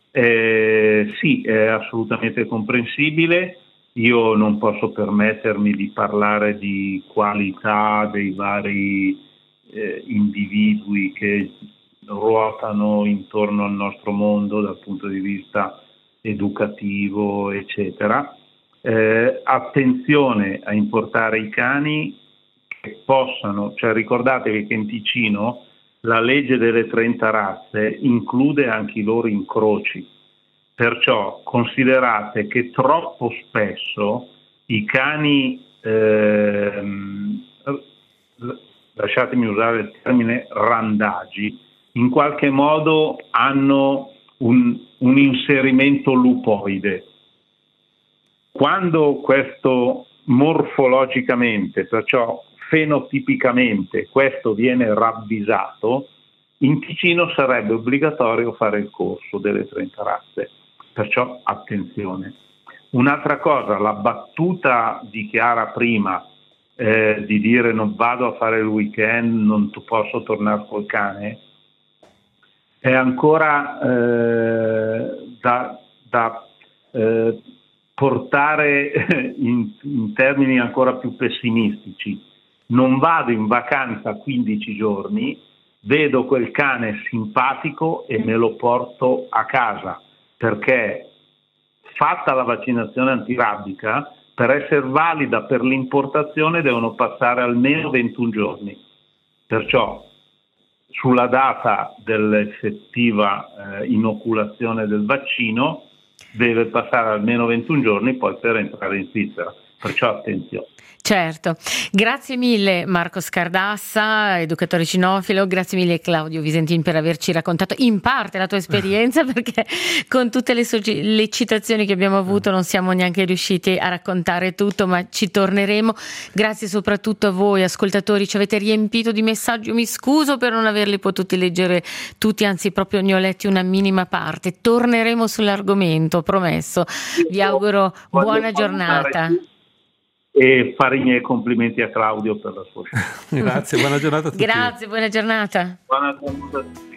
Eh, sì, è assolutamente comprensibile. Io non posso permettermi di parlare di qualità dei vari eh, individui che ruotano intorno al nostro mondo dal punto di vista educativo, eccetera. Eh, attenzione a importare i cani che possano, cioè ricordatevi che in Ticino la legge delle trenta razze include anche i loro incroci, perciò considerate che troppo spesso i cani, ehm, lasciatemi usare il termine randagi, in qualche modo hanno un, un inserimento lupoide. Quando questo morfologicamente, perciò fenotipicamente, questo viene ravvisato, in Ticino sarebbe obbligatorio fare il corso delle trenta razze, perciò attenzione. Un'altra cosa, la battuta di Chiara prima eh, di dire non vado a fare il weekend, non posso tornare col cane, è ancora eh, da, da eh, portare in, in termini ancora più pessimistici. Non vado in vacanza quindici giorni, vedo quel cane simpatico e me lo porto a casa, perché fatta la vaccinazione antirabbica, per essere valida per l'importazione devono passare almeno ventuno giorni. Perciò sulla data dell'effettiva eh, inoculazione del vaccino deve passare almeno ventuno giorni poi per entrare in Svizzera. Perciò attenzione. Certo, grazie mille Marco Scardassa, educatore cinofilo, grazie mille Claudio Visentin per averci raccontato in parte la tua esperienza, perché con tutte le, so- le citazioni che abbiamo avuto non siamo neanche riusciti a raccontare tutto, ma ci torneremo. Grazie soprattutto a voi ascoltatori, ci avete riempito di messaggi, io mi scuso per non averli potuti leggere tutti, anzi proprio ne ho letti una minima parte. Torneremo sull'argomento, promesso. Vi auguro buona giornata. E fare i miei complimenti a Claudio per la sua scelta. Grazie, buona giornata a tutti. Grazie, buona giornata. Buona giornata.